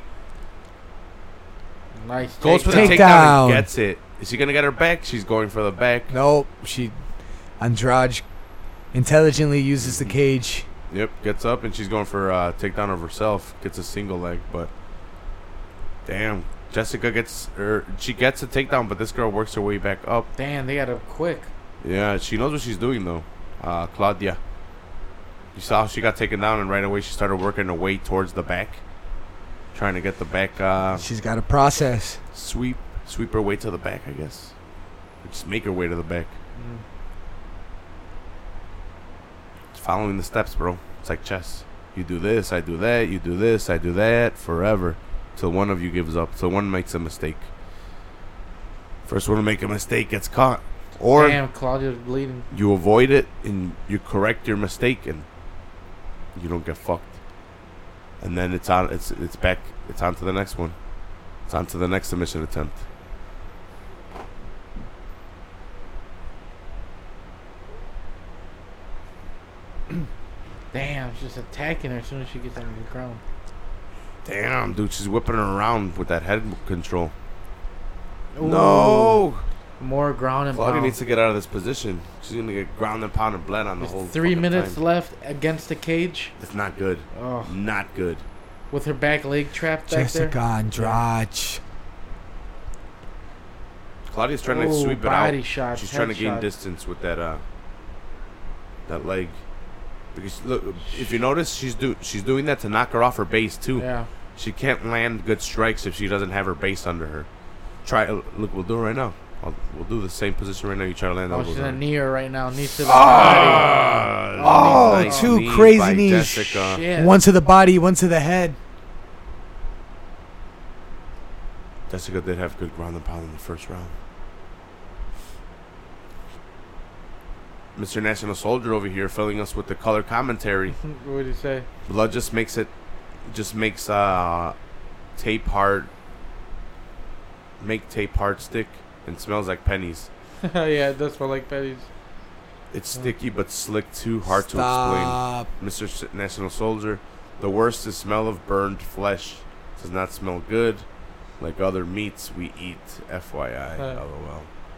Nice. Goes for the Takedown. takedown and gets it. Is she gonna get her back? She's going for the back. Nope. She Andrade intelligently uses the cage. Yep, gets up and she's going for uh, takedown of herself. Gets a single leg, but damn, Jessica gets her. She gets a takedown, but this girl works her way back up. Damn, they got up quick. Yeah, she knows what she's doing though. Uh, Claudia. You saw how she got taken down, and right away she started working her way towards the back, trying to get the back uh, She's got a process. sweep, sweep her way to the back. I guess, or just make her way to the back. Mm. It's following the steps, bro. It's like chess. You do this, I do that. You do this, I do that. Forever, till one of you gives up. Till one makes a mistake. First one to make a mistake gets caught, or Damn, Claudia's bleeding. you avoid it and you correct your mistake and you don't get fucked. And then it's on. It's it's back. It's on to the next one. It's on to the next submission attempt. Damn, she's just attacking her as soon as she gets on the ground. Damn, dude, she's whipping her around with that head control. Ooh. No, More ground and Claudia pound. needs to get out of this position. She's gonna get ground and pound and bled on the There's whole. three fucking minutes time. left against the cage. It's not good. Oh, Not good. with her back leg trapped back Jessica there. Andrade. Claudia's trying to Ooh, sweep it body out. shots, She's trying to gain headshot. distance with that uh that leg. Because look, if you notice, she's do she's doing that to knock her off her base too. Yeah. She can't land good strikes if she doesn't have her base under her. Try look, we'll do it right now. I'll, we'll do the same position right now. You try to land Oh, elbows she's on gonna her. knee her right now. Knee to the body. Ah, Oh, nice two knee crazy by knees. Jessica. Shit. One to the body, one to the head. Jessica did have good ground and pound in the first round. Mister National Soldier over here filling us with the color commentary. What did he say? Blood just makes it, just makes uh, tape hard, make tape hard stick and smells like pennies. Yeah, it does smell like pennies. It's sticky but slick too, hard Stop. to explain. Mister S- National Soldier, the worst is smell of burned flesh. Does not smell good, like other meats we eat. F Y I. Uh. LOL.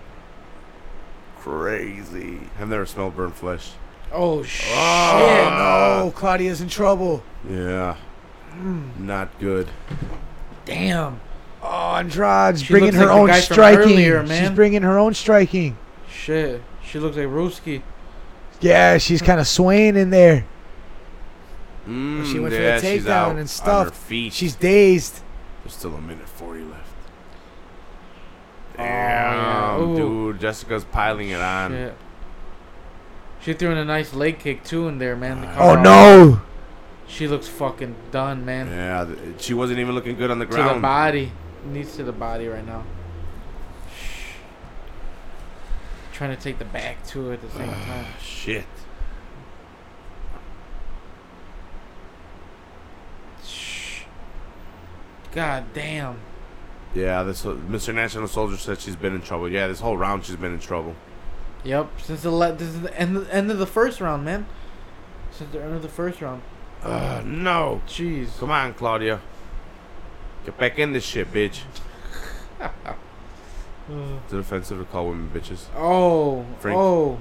Crazy. I've never smelled burnt flesh. Oh shit! Oh no, Claudia's in trouble. Yeah. Not good. Damn. Oh, Andrade's She bringing looks her like the own guy from striking. earlier, She's man. bringing her own striking. Shit. She looks like Ruski. Yeah, she's kind of swaying in there. Mm, She went for yeah, the she's takedown out and on stuff. her feet. She's dazed. There's still a minute forty left. Oh, yeah. Damn, Ooh. dude. Jessica's piling it on. Shit. She threw in a nice leg kick too in there, man. to cover Oh up. no! She looks fucking done, man. Yeah, th- she wasn't even looking good on the To ground. the body. Needs to the body right now. Trying to take the back too at the same time. Shit. Shh. God damn. Yeah, this Mister National Soldier said she's been in trouble. Yeah, this whole round she's been in trouble. Yep. Since the le- this is the end, end of the first round, man. Since the end of the first round. Uh, no. Jeez. Come on, Claudia. Get back in this shit, bitch. Is it offensive to call women bitches? Oh. Frank. Oh.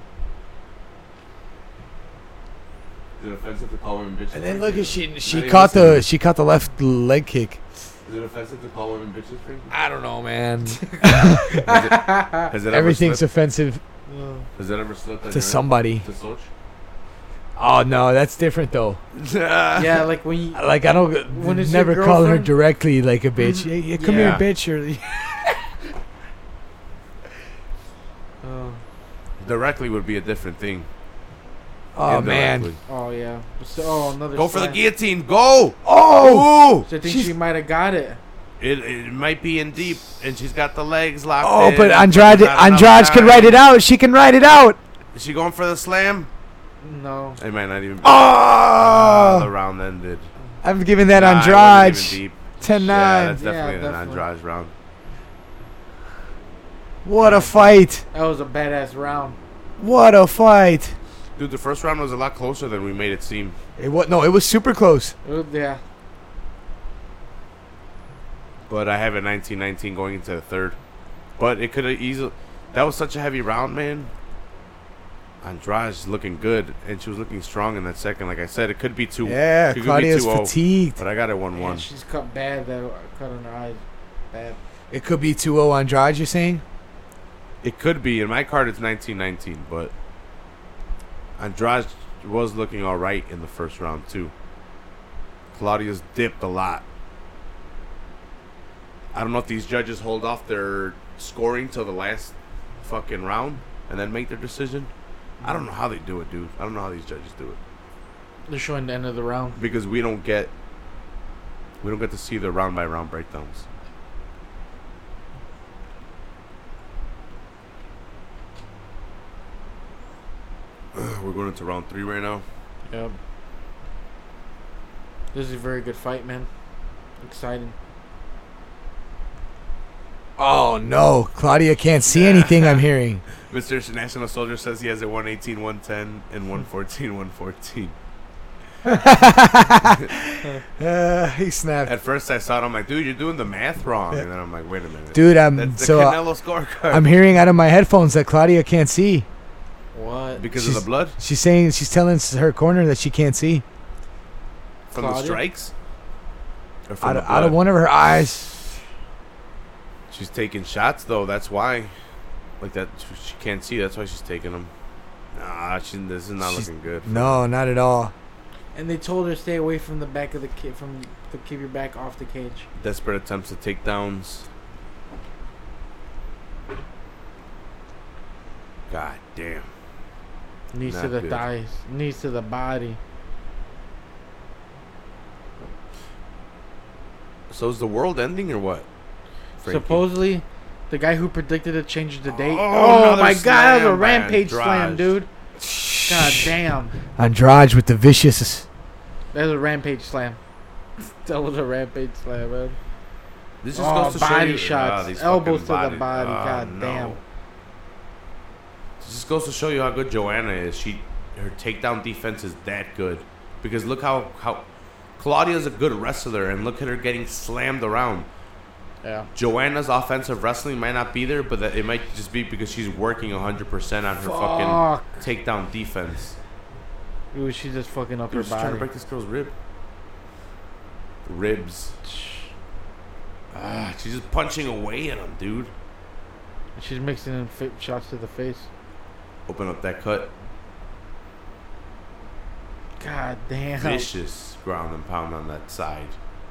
Is it offensive to call women bitches? And then look at she she even caught the listening. she caught the left leg kick. Is it offensive to call women bitches, Frank? I don't know, man. Has it, has it ever Everything's slipped? offensive Has it ever slipped on to your- somebody. To Soch? Oh no, that's different though. Yeah, like when you. Like I don't When it's your never call her girlfriend? directly like a bitch. Yeah, yeah, come Yeah. here, bitch. Or Oh, Directly would be a different thing. oh man. Indirectly. oh yeah. So, oh, another. Go for the slam. guillotine. Go! Oh, Ooh! So I think She's- she might have got it. It, it might be in deep, and she's got the legs locked oh, in. but Andrade Not enough Andrade can time. write it out. She can write it out. Is she going for the slam? No. It might not even be. Ah, the Oh, round ended. I'm giving that Nah, it wasn't Andrade even deep. ten Yeah, nine. that's Yeah, definitely an definitely. Andrade round. What a fight! That was a badass round. What a fight! Dude, the first round was a lot closer than we made it seem. It was no, it was super close. It was- yeah. But I have a nineteen nineteen going into the third. But it could have easily. That was such a heavy round, man. Andrade's looking good, and she was looking strong in that second. Like I said, it could be two. Yeah, it could be Claudia's two oh, fatigued. But I got it one Man, one. she's cut bad. That cut on her eyes. Bad. It could be two oh Andrade. You're saying? It could be. In my card, it's nineteen nineteen, but Andrade was looking all right in the first round, too. Claudia's dipped a lot. I don't know if these judges hold off their scoring till the last fucking round and then make their decision. I don't know how they do it, dude. I don't know how these judges do it. They're showing the end of the round. Because we don't get we don't get to see the round by round breakdowns. We're going into round three right now. Yep. This is a very good fight, man. Exciting. Oh no, Claudia can't see anything. I'm hearing. Mister National Soldier says he has a one eighteen, one ten, and one fourteen, one fourteen. Uh, he snapped. At first I saw it, I'm like, dude, you're doing the math wrong. And then I'm like, wait a minute. Dude, I'm That's the so uh, Canelo scorecard. I'm hearing out of my headphones that Claudia can't see. What? because she's- of the blood She's saying she's telling her corner that she can't see from the Claudia? strikes? Or from out the of, out of blood? one of her eyes. She's taking shots, though. That's why. Like that, she can't see. That's why she's taking them. Nah, she, this is not She's- looking good. No, not at all. And they told her stay away from the back of the cage, from to keep your back off the cage. Desperate attempts to take downs. God damn. Knees to Not the good. thighs. Knees to the body. So is the world ending or what? Frankie. Supposedly, the guy who predicted it changed the date. Oh, Oh, another my god, that was a slam by rampage slam, Andrade. dude. God damn. Andrade with the vicious. That was a rampage slam. That was a rampage slam, man. This just Oh, goes to show body you, shots. ah, these Elbows fucking to the body. ah, God no. damn. This just goes to show you how good Joanna is. She, her takedown defense is that good. Because look how how Claudia's a good wrestler, and look at her getting slammed around. Yeah. Joanna's offensive wrestling might not be there, but that it might just be because she's working one hundred percent on her Fuck. fucking takedown defense. Dude, she's just fucking up Dude, her she's trying to body. break this girl's rib. Ribs. Ah, she's just punching away at him, dude. She's mixing in fi- shots to the face. Open up that cut. God damn. Vicious ground and pound on that side.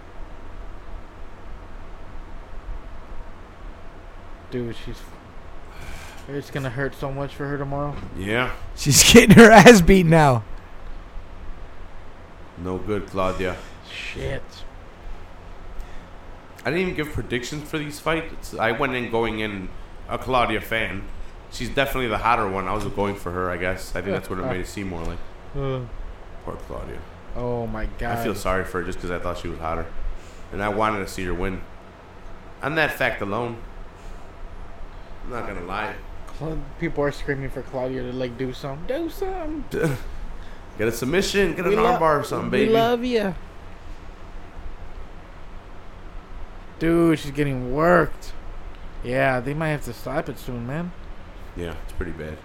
Dude, she's. It's gonna hurt so much for her tomorrow. Yeah. She's getting her ass beat now. No good, Claudia. Shit. I didn't even give predictions for these fights. I went in going in a Claudia fan. She's definitely the hotter one. I was going for her, I guess. I think that's what it made it seem more like. Uh, Poor Claudia. oh my god. I feel sorry for her just because I thought she was hotter. And I wanted to see her win. On that fact alone, I'm not going to lie. Cla- People are screaming for Claudia to like do something. Do something. Get a submission, get an We lo- armbar or something, baby. We love you. Dude, she's getting worked. Yeah, they might have to stop it soon, man. Yeah, it's pretty bad.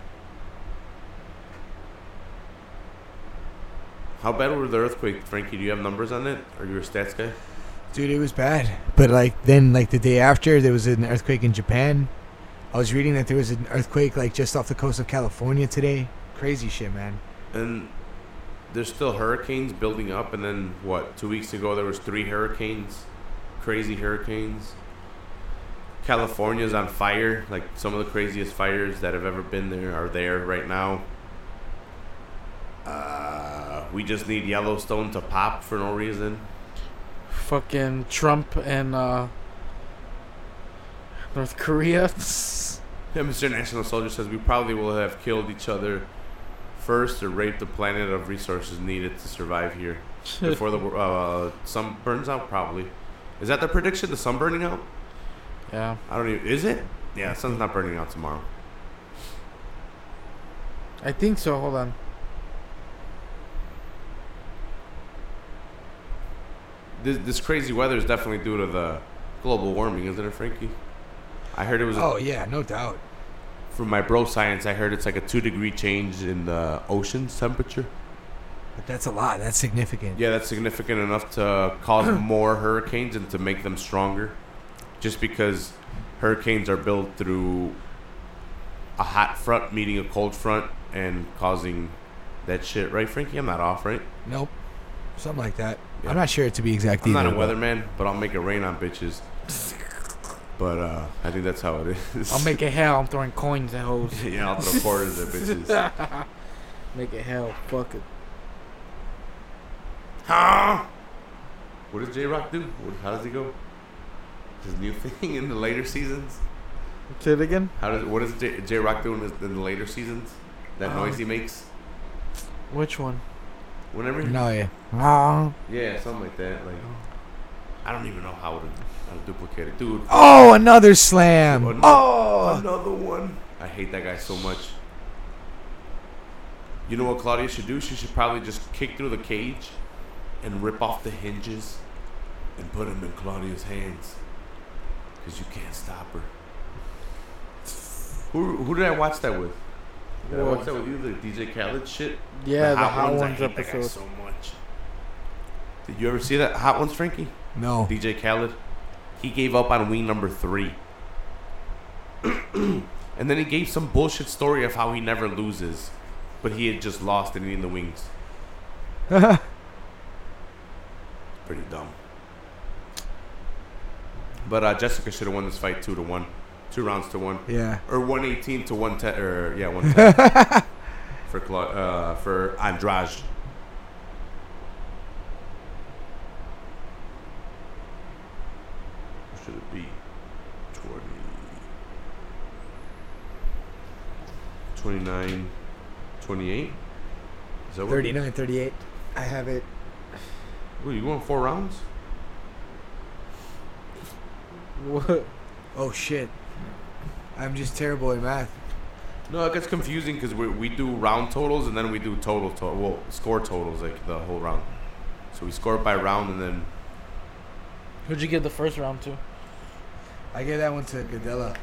How bad were the earthquake, Frankie? Do you have numbers on it? Are you a stats guy? Dude, it was bad. But like then, like the day after, there was an earthquake in Japan. I was reading that there was an earthquake like just off the coast of California today. Crazy shit, man. And there's still hurricanes building up, and then what? Two weeks ago there was three hurricanes, crazy hurricanes. California's on fire. Like some of the craziest fires that have ever been there are there right now. Uh, we just need Yellowstone to pop for no reason. Fucking Trump and uh, North Korea. Yeah, Mister National Soldier says we probably will have killed each other first or raped the planet of resources needed to survive here before the uh, sun burns out. Probably. Is that the prediction? The sun burning out? Yeah. I don't even. Is it? Yeah, the sun's not burning out tomorrow. I think so. Hold on. This, this crazy weather is definitely due to the global warming, isn't it, Frankie? I heard it was. A, Oh yeah, no doubt. From my bro science, I heard it's like a two degree change in the ocean's temperature. But that's a lot. That's significant. Yeah, that's significant enough to cause more hurricanes and to make them stronger. Just because hurricanes are built through a hot front meeting a cold front and causing that shit, right, Frankie? I'm not off, right? Nope. Something like that. Yeah. I'm not sure to be exact I'm either. not a but- weatherman, but I'll make it rain on bitches. But uh, I think that's how it is. I'll make it hell. I'm throwing coins at hoes. Yeah, I'll throw quarters at bitches. Make it hell. Fuck it. Huh? What does J Rock do? What, how does he go? His new thing in the later seasons? Say it again. How does what is J, J Rock doing in the- in the later seasons? That Um, noise he makes Which one? whenever. He, No, yeah. Ah. Yeah, something like that. Like I don't even know how to, how to duplicate it, dude. Oh, another slam. Another- Oh. Another one. I hate that guy so much. You know what Claudia should do? She should probably just kick through the cage and rip off the hinges and put him in Claudia's hands. Because you can't stop her. Who who did I watch that with? Did I What? watch that with you? The D J Khaled shit? Yeah, the Hot I Ones hate that guy episode. so much. Did you ever see that Hot Ones, Frankie? No. D J Khaled? He gave up on wing number three. And then he gave some bullshit story of how he never loses. But he had just lost and eating the wings. Pretty dumb. But uh, Jessica should have won this fight two to one, two rounds to one, Yeah. or one eighteen to one ten, or yeah, one ten for Cla- uh, for Andrade. Who should it be? twenty-nine twenty-eight? Is that what it is? thirty-nine thirty-eight. I have it. Wait, you going four rounds? What? Oh, shit. I'm just terrible at math. No, it gets confusing because we we do round totals and then we do total to- well score totals like the whole round. So we score it by round and then Who'd you give the first round to? I gave that one to Gadella.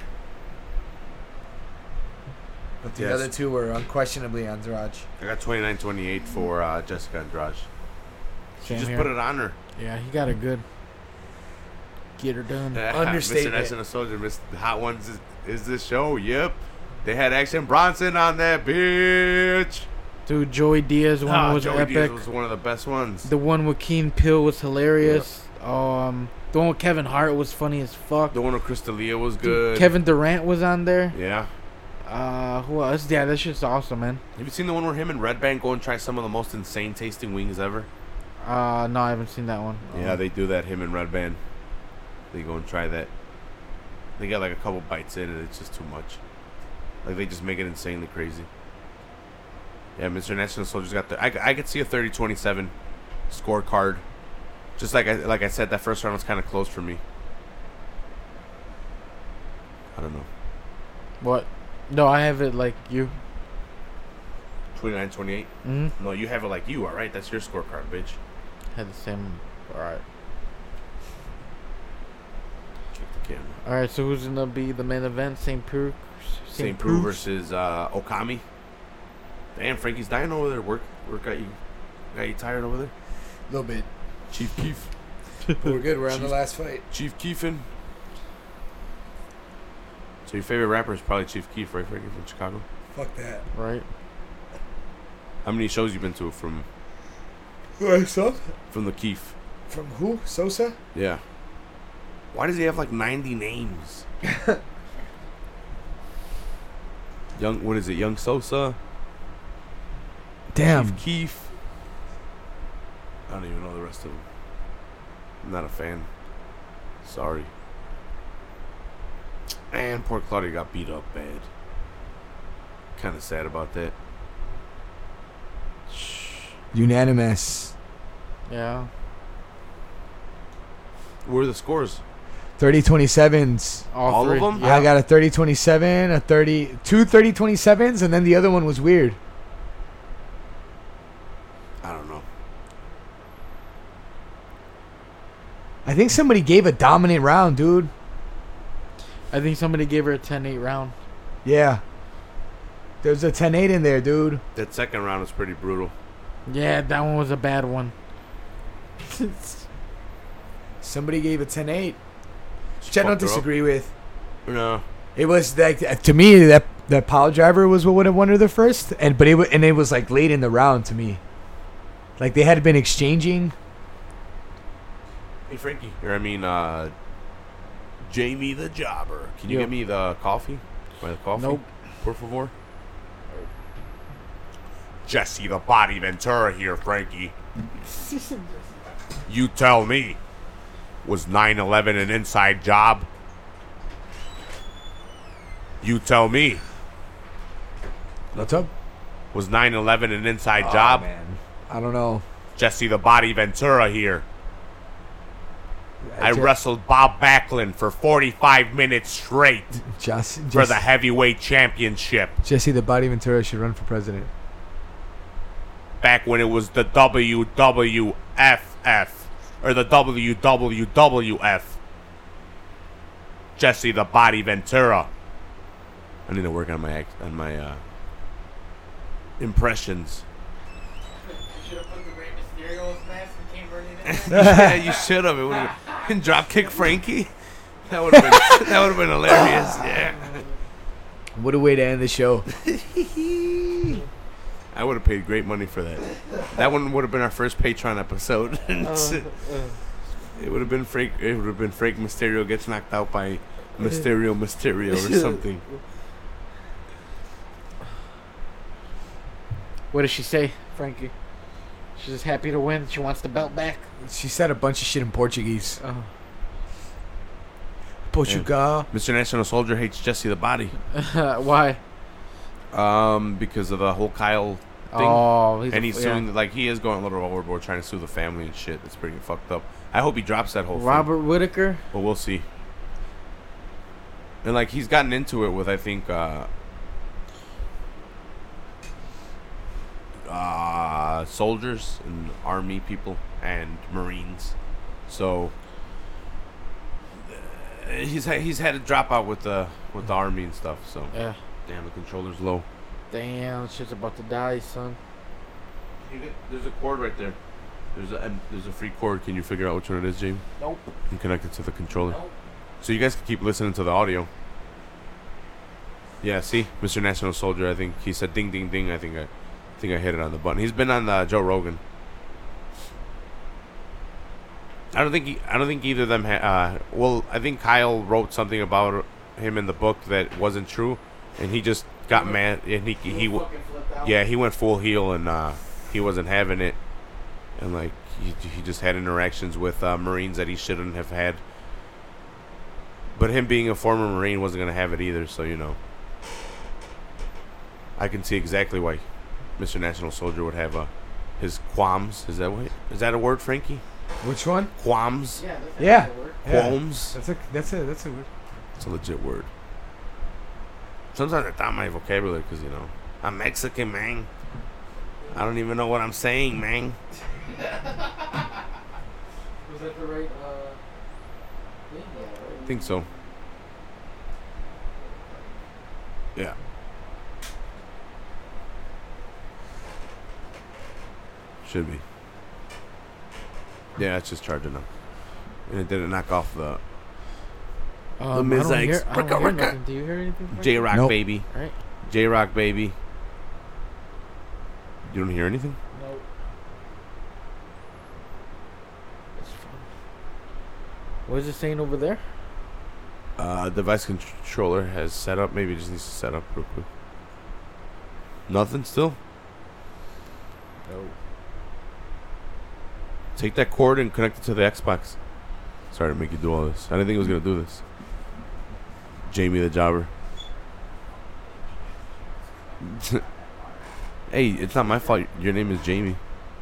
But the Yes. other two were unquestionably Andrade. I got twenty-nine twenty-eight for uh, Jessica Andrade. She Same just here. put it on her. Yeah, he got it good. Get her done. Understatement. Mister National Soldier, Mister Hot Ones is, is this show. Yep. They had Action Bronson on that bitch. Dude, Joey Diaz one Ah, was Joey epic. Diaz was one of the best ones. The one with Keen Pill was hilarious. Um, the one with Kevin Hart was funny as fuck. The one with Crystalia was Dude, good. Kevin Durant was on there. Yeah. Uh, who else? Yeah, that shit's awesome, man. Have you seen the one where him and Red Band go and try some of the most insane tasting wings ever? Uh, no, I haven't seen that one. Yeah, they do that. Him and Red Band. They go and try that. They get like a couple bites in, and it's just too much. Like they just make it insanely crazy. Yeah, Mister National Soldier's got the. I, I could see a thirty twenty-seven scorecard. Just like I like I said, that first round was kind of close for me. I don't know. What? No, I have it like you. twenty-nine twenty-eight? Mm-hmm. No, you have it like you, all right? That's your scorecard, bitch. Had the same. All right. Check the camera. All right. So who's gonna be the main event? Saint Preux. Saint Preux versus uh, Okami. Damn, Frankie's dying over there. Work, work got you, got you tired over there. A little bit. Chief Keef, But we're good. We're on the Chief- last fight. Chief Keefin. So your favorite rapper is probably Chief Keef, right, Frankie, from Chicago? Fuck that. Right. How many shows you been to from Myself? from the Keef? From who? Sosa? Yeah. Why does he have like ninety names? Young, what is it? Young Sosa, Damn. Chief Keef. I don't even know the rest of them. I'm not a fan. Sorry. And poor Claudia got beat up bad. Kind of sad about that. Unanimous. Yeah. What are the scores? thirty twenty-sevens. All, All of three. them? Yeah. I got a thirty twenty-seven, a thirty, two thirty twenty-sevens, and then the other one was weird. I don't know. I think somebody gave a dominant round, dude. I think somebody gave her a ten eight round. Yeah. There's a ten eight in there, dude. That second round was pretty brutal. Yeah, that one was a bad one. Somebody gave a ten eight, which Fucked I her don't up. disagree with. No. It was like, to me, that that pile driver was what would have won her the first, and but it wa- and it was like late in the round to me. Like they had been exchanging. Hey, Frankie. Or I mean, uh, Jamie the Jobber. Can you Yo. get me the coffee? My coffee? Nope. Por favor. Jesse the Body Ventura here, Frankie. You tell me. Was nine eleven an inside job? You tell me. What's up? Was nine eleven an inside Oh, job? man. I don't know. Jesse the Body Ventura here. I Je- wrestled Bob Backlund for forty-five minutes straight Jess, for Jess- the heavyweight championship. Jesse the Body Ventura should run for president. Back when it was the W W F F or the W W W F. Jesse the Body Ventura. I need to work on my act, on my uh, impressions. You should have put the Rey Mysterio's mask and came running in. Yeah, you should have. It would have been Dropkick Frankie. That would have been that would have been hilarious. Yeah. What a way to end the show. I would have paid great money for that. That one would have been our first Patreon episode. It would have been Frank. It would have been Frank Mysterio gets knocked out by Mysterio Mysterio or something. What does she say, Frankie? She's just happy to win. She wants the belt back. She said a bunch of shit in Portuguese. Oh. Portugal. Mister National Soldier hates Jesse the Body. Why? Um, because of the whole Kyle thing. Oh, he's and a- he's yeah. suing, like, he is going a little overboard trying to sue the family and shit. That's pretty fucked up. I hope he drops that whole Robert thing. Whitaker. But we'll see. And, like, he's gotten into it with, I think, uh... Uh, soldiers and army people and Marines. So... uh, He's had, he's had a dropout with the with the army and stuff. So Yeah. damn, the controller's low. Damn, shit's about to die, son. There's a cord right there. There's a there's a free cord. Can you figure out which one it is, Jamie? Nope. And connect it to the controller. Nope. So you guys can keep listening to the audio. Yeah, see, Mister National Soldier. I think he said ding, ding, ding. I think I, I think I hit it on the button. He's been on uh, Joe Rogan. I don't think he, I don't think either of them. Ha- uh, well, I think Kyle wrote something about him in the book that wasn't true, and he just got mad. And he he, he yeah, he went full heel, and uh, he wasn't having it, and like he he just had interactions with uh, Marines that he shouldn't have had. But him being a former Marine wasn't gonna have it either, so you know. I can see exactly why Mister National Soldier would have uh, his qualms. Is that what? Is that a word, Frankie? Which one? Qualms. Yeah. That's Yeah. a word. Yeah. Qualms. That's a that's a that's a word. It's a legit word. Sometimes I thought my vocabulary, because, you know, I'm Mexican, man. I don't even know what I'm saying, man. Was that the right? Uh, thing? Yeah, right? I think so. Yeah. Should be. Yeah, it's just charging up. And it didn't knock off the Um, The I don't Miz hear, X. I don't Ricka, hear ricka. nothing. Do you hear anything? Frank? J-Rock Nope. baby. Right. J-Rock baby. You don't hear anything? No. It's fun. What is it saying over there? Uh, device controller has set up. Maybe it just needs to set up real quick. Nothing still? No. Take that cord and connect it to the Xbox. Sorry to make you do all this. I didn't think it was going to do this. Jamie the Jobber. Hey, it's not my fault. Your name is Jamie.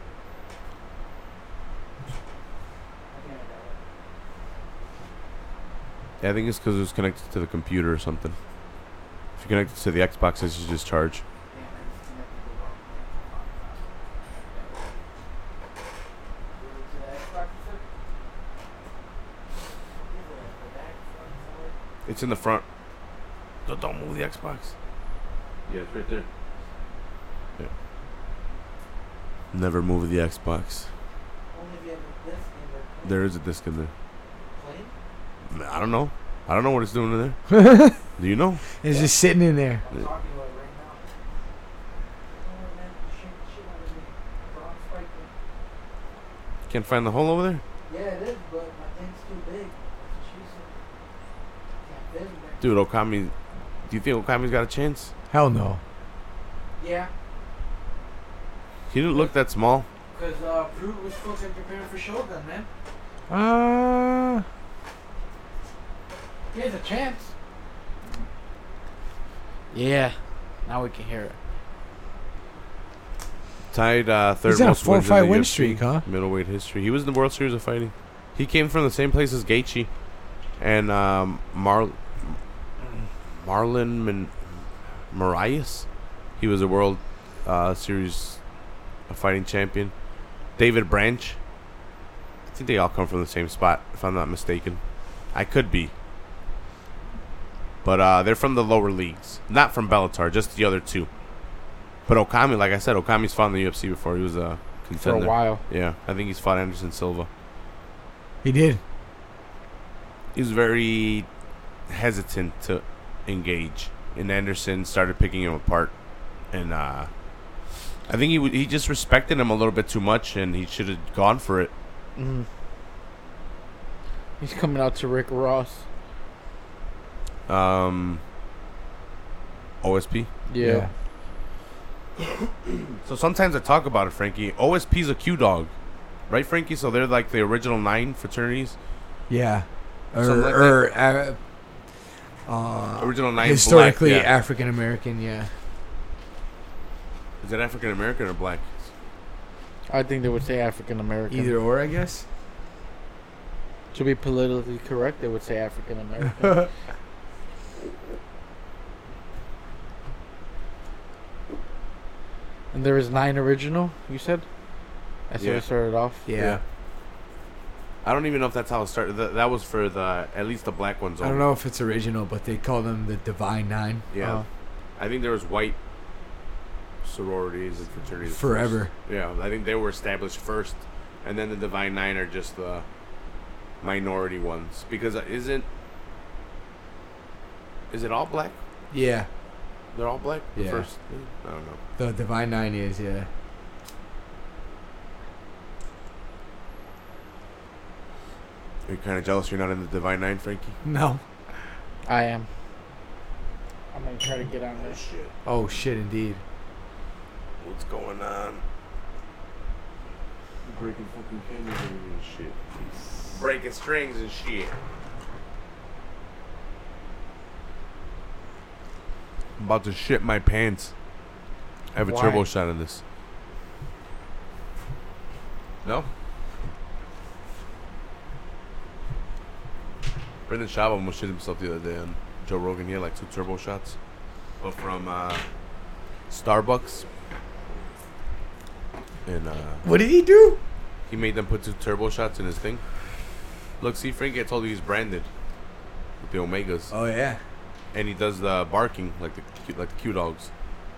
Yeah, I think it's because it was connected to the computer or something. If you connect it to the Xbox, it should just charge. It's in the front. Don't, don't move the Xbox. Yeah, it's right there. Yeah. Never move the Xbox. There is a disc in there. I don't know. I don't know what it's doing in there. Do you know? It's just sitting in there. Can't find the hole over there? Yeah, it is, but my thing's too big. Can't fit in there. Dude, Okami. Do you think Okami's got a chance? Hell no. Yeah, He didn't look that small. because uh, Prude was fucking preparing for Shogun, man. Uh He has a chance. Yeah, now we can hear it. Tied uh, third He's on a most four or wins in five the win U F C streak, huh? Middleweight history. He was in the World Series of Fighting. He came from the same place as Gaethje and um, Mar- Marlon Man- Marias. He was a World uh, Series of Fighting champion. David Branch. I think they all come from the same spot, if I'm not mistaken. I could be. But uh, they're from the lower leagues. Not from Bellator, just the other two. But Okami, like I said, Okami's fought in the U F C before. He was a For contender. a while. Yeah, I think he's fought Anderson Silva. he did. He was very hesitant to engage, and Anderson started picking him apart. And uh, I think he w- he just respected him a little bit too much, and he should have gone for it. Mm. He's coming out to Rick Ross. Um, O S P. Yeah. So sometimes I talk about it, Frankie. O S P's a Q dog, right, Frankie? So they're like the original nine fraternities. Yeah. or, Something like or uh, uh, Original nine historically black, yeah. African American. Yeah. Is it African American or black? I think they would say African American. Either or, I guess. To be politically correct, they would say African American. And there is nine original, you said? That's how Yeah. it started off? Yeah. I don't even know if that's how it started. That, that was for the at least the black ones. I don't only. know if it's original, but they call them the Divine Nine Yeah, Oh. I think there was white sororities and fraternities forever. first. Yeah, I think they were established first, and then the Divine Nine are just the minority ones. Because uh, isn't is it all black? Yeah. They're all black. The Yeah. first, I don't know. The Divine Nine is, yeah. Are you kind of jealous you're not in the Divine Nine, Frankie? No. I am. I'm going to try to get on this. Shit. Oh shit, indeed. What's going on? Breaking fucking cameras and shit. Breaking strings and shit. I'm about to shit my pants. I have a Why? turbo shot in this. No? Brendan Schaub almost shit himself the other day on Joe Rogan. He had like two turbo shots. But from uh, Starbucks. And uh, What did he do? he made them put two turbo shots in his thing. Look, see, Frankie, I told you he's branded with the Omegas. Oh yeah. And he does the barking like the cu- like the Q dogs.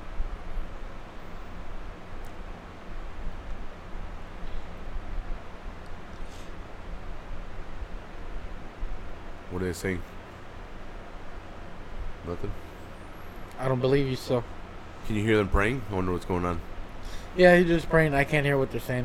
What are they saying? Nothing. I don't believe you, so. Can you hear them praying? I wonder what's going on. Yeah, he's just praying. I can't hear what they're saying.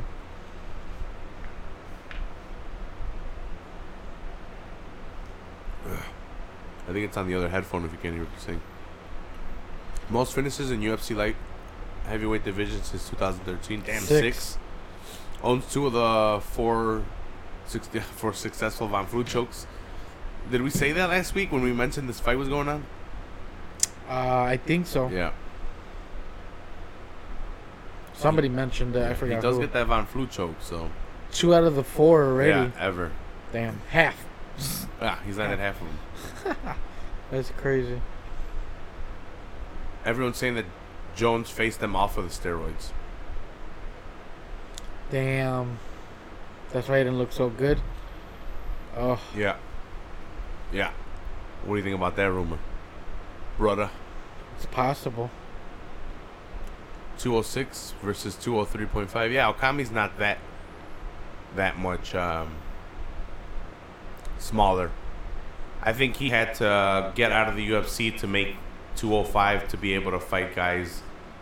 I think it's on the other headphone if you can't hear what they're saying. Most finishes in U F C light heavyweight division since two thousand thirteen. Damn, Six. six. Owns two of the four, six, four successful Von Flue chokes. Did we say that last week when we mentioned this fight was going on? Uh, I think so. Yeah. Somebody mentioned that. I forgot He does who. get that Von Flue choke, so. Two out of the four already. Yeah, ever. Damn. Half. Ah, he's not at half of them. That's crazy. Everyone's saying that Jones faced them off of the steroids. Damn. That's why he didn't look so good. Oh, Yeah. Yeah. What do you think about that rumor? Brother. it's possible. two oh six versus two oh three point five. Yeah, Okami's not that that much um, smaller. I think he had to uh, get out of the U F C to make two oh five to be able to fight guys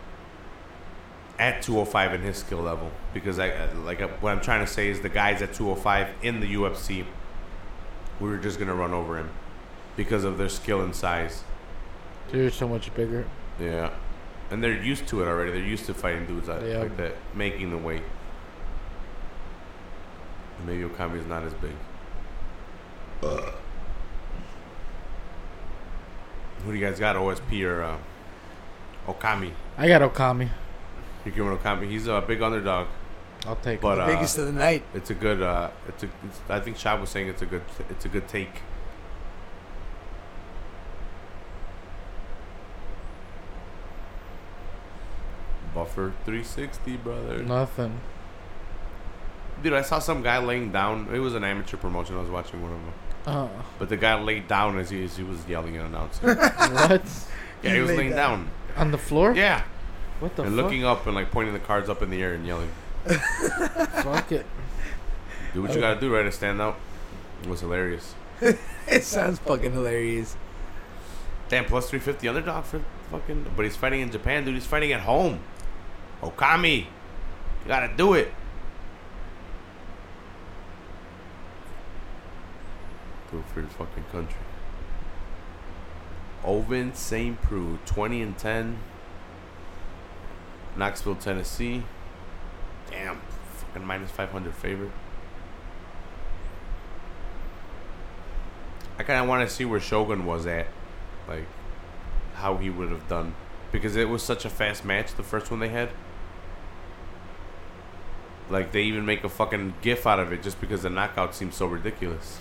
at two oh five in his skill level. Because I like uh, what I'm trying to say is the guys at two oh five in the U F C, we were just gonna run over him because of their skill and size. They're so much bigger. Yeah. And they're used to it already. They're used to fighting dudes like, Yeah. like that, making the weight. Maybe Okami's not as big. Who do you guys got, O S P or uh, Okami? I got Okami. You're giving Okami. He's a big underdog, I'll take but him. uh, Biggest of the night. it's a good. Uh, it's a. It's, I think Shab was saying it's a good. It's a good take. Buffer three sixty, brother. Nothing. Dude, I saw some guy laying down. It was an amateur promotion. I was watching one of them. Uh, But the guy laid down as he, as he was yelling at announcer. what? Yeah, he was laid laying down. On the floor? Yeah. What the And fuck? looking up and like pointing the cards up in the air and yelling. Fuck it. Do what you gotta do, right? To stand out. It was hilarious. It sounds fucking hilarious. Damn, plus three fifty underdog for fucking. But he's fighting in Japan, dude. He's fighting at home. Okami. You gotta do it. Do it for your fucking country. Oven Saint Preux, twenty and ten. Knoxville, Tennessee. Damn, fucking minus five hundred favorite. I kind of want to see where Shogun was at, like how he would have done, because it was such a fast match, the first one they had. Like they even make a fucking gif out of it just because the knockout seems so ridiculous.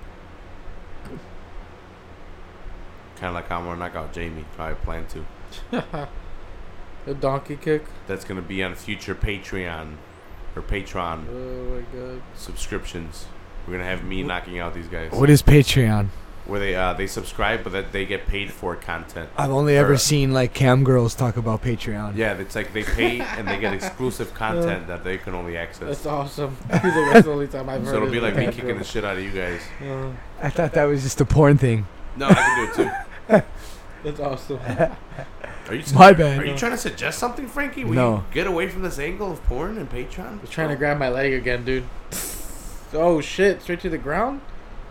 Kind of like how I'm gonna knock out Jamie. I plan to. A donkey kick. That's gonna be on future Patreon or Patreon Oh my god. subscriptions. We're gonna have me knocking out these guys. What is Patreon? Where they uh, they subscribe, but that they get paid for content. I've only Or- ever seen like cam girls talk about Patreon. Yeah, it's like they pay and they get exclusive content that they can only access. That's awesome. He's like, that's the only time I've heard So it'll of be like the me Pam kicking girl. the shit out of you guys. Uh, I thought that was just a porn thing. No, I can do it too. That's awesome. Are you My bad. Are you trying to suggest something, Frankie? Will No. you get away from this angle of porn and Patreon? He's trying to grab my leg again, dude. Oh shit! Straight to the ground.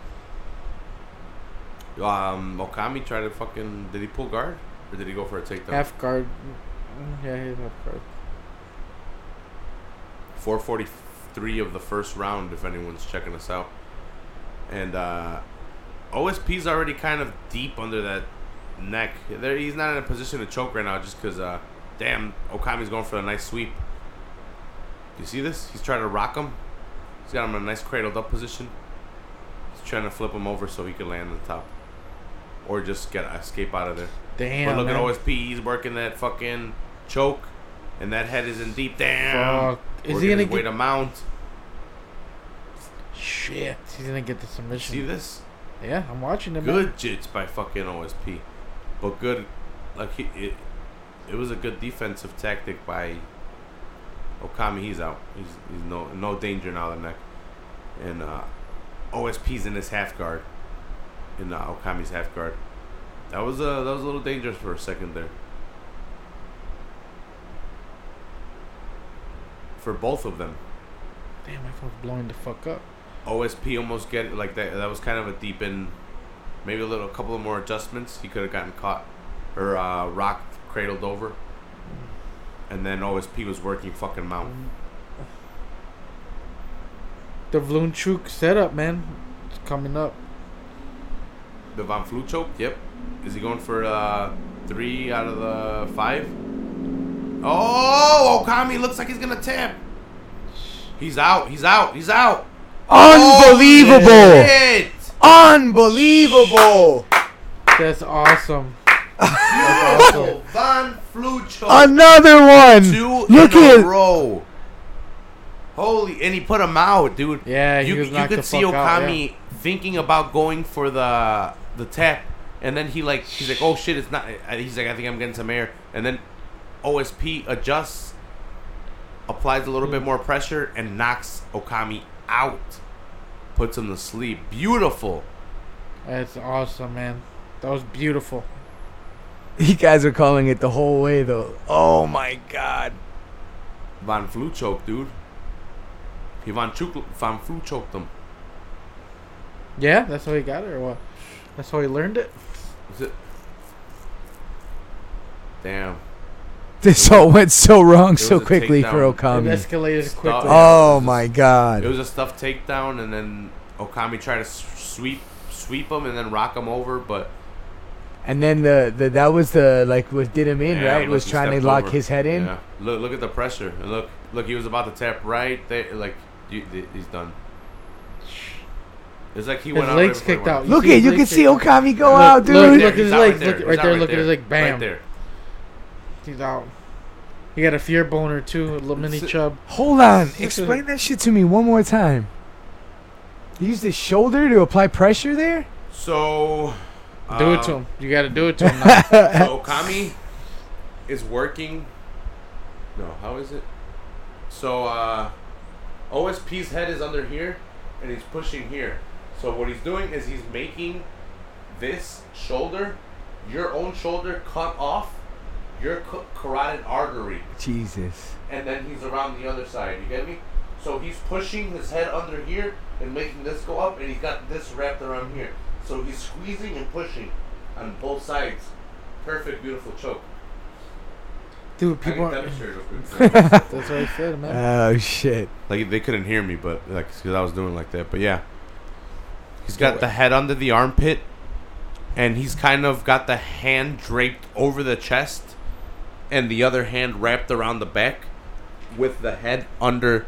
Um, Okami tried to fucking. Did he pull guard or did he go for a takedown? Half guard. Mm, Yeah, he's half guard. four forty-three of the first round, if anyone's checking us out. And uh, O S P's already kind of deep under that neck. There, he's not in a position to choke right now just because, uh, damn, Okami's going for a nice sweep. You see this? He's trying to rock him. He's got him in a nice cradled up position. He's trying to flip him over so he can land on the top. Or just get escape out of there. Damn. but look man. at O S P. He's working that fucking choke. And that head is in deep. Damn. Fuck. Is Working he gonna his way get? to mount. Shit. He's gonna get the submission. See this? Yeah, I'm watching him. man. Good jits by fucking O S P. But good, like, he, it, it was a good defensive tactic by Okami. He's out. He's, he's no no danger now, the neck. And uh, O S P's in his half guard. In uh, Okami's half guard. That was, uh, that was a little dangerous for a second there. For both of them. Damn, my phone's blowing the fuck up. O S P almost get it like that. That was kind of a deep in, maybe a little, a couple of more adjustments. He could have gotten caught or uh, rocked, cradled over, and then O S P was working fucking mount. The Vloonchuk setup, man. It's coming up. The Van Flu choke. Yep. Is he going for uh, three out of the five? Oh, Okami looks like he's gonna tap. He's out. He's out. He's out. Unbelievable! Oh, shit. Unbelievable! That's awesome. Oh, Van Flu choke. Another one! Two Look in at a row. Holy, and he put him out, dude. Yeah, he you was you knocked could the see fuck out, Okami thinking about going for the the tap, and then he like he's like, oh shit, it's not. He's like, I think I'm getting some air, and then O S P adjusts, applies a little bit more pressure, and knocks Okami out, puts him to sleep. Beautiful. That's awesome, man. That was beautiful. You guys are calling it the whole way, though. Oh my god. Van Flu choke, dude. He Van, Chuk- Van Flu choked him. Yeah, that's how he got it, or what? That's how he learned it. Is it? Damn. This all went so wrong was so a quickly for takedown. It Okami. escalated quickly. Yeah, Oh it was my just- god. It was a stuffed takedown, and then Okami tried to s- sweep sweep him and then rock him over, but And then the, the that was the like what did him in, yeah, right? look, Was he trying to stepped lock over. his head in. Yeah. Look, look at the pressure, and look, look, he was about to tap right there, like you, he's done. It's like he His went out. legs right before he kicked went out. Look see at his you can legs see kicked out. Okami go Look, out, look, dude. look He's at his out legs, there. look He's right out there, look at his leg, Right bam. there. He's out. He got a fear boner too, a little mini Sit- chub. Hold on. Explain that shit to me one more time. He used his shoulder to apply pressure there? So Do it um, to him. You got to do it to him now. So Okami is working. No, how is it? So uh, O S P's head is under here, and he's pushing here. So what he's doing is he's making this shoulder, your own shoulder, cut off your ca- carotid artery, Jesus. and then he's around the other side. You get me? So he's pushing his head under here and making this go up, and he's got this wrapped around here. So he's squeezing and pushing on both sides. Perfect, beautiful choke. Dude, I people can are. demonstrate real quick. That's what I said, man. Oh shit. Like they couldn't hear me, but like because I was doing like that. But yeah, He's got the head under the armpit, and he's kind of got the hand draped over the chest, and the other hand wrapped around the back, with the head under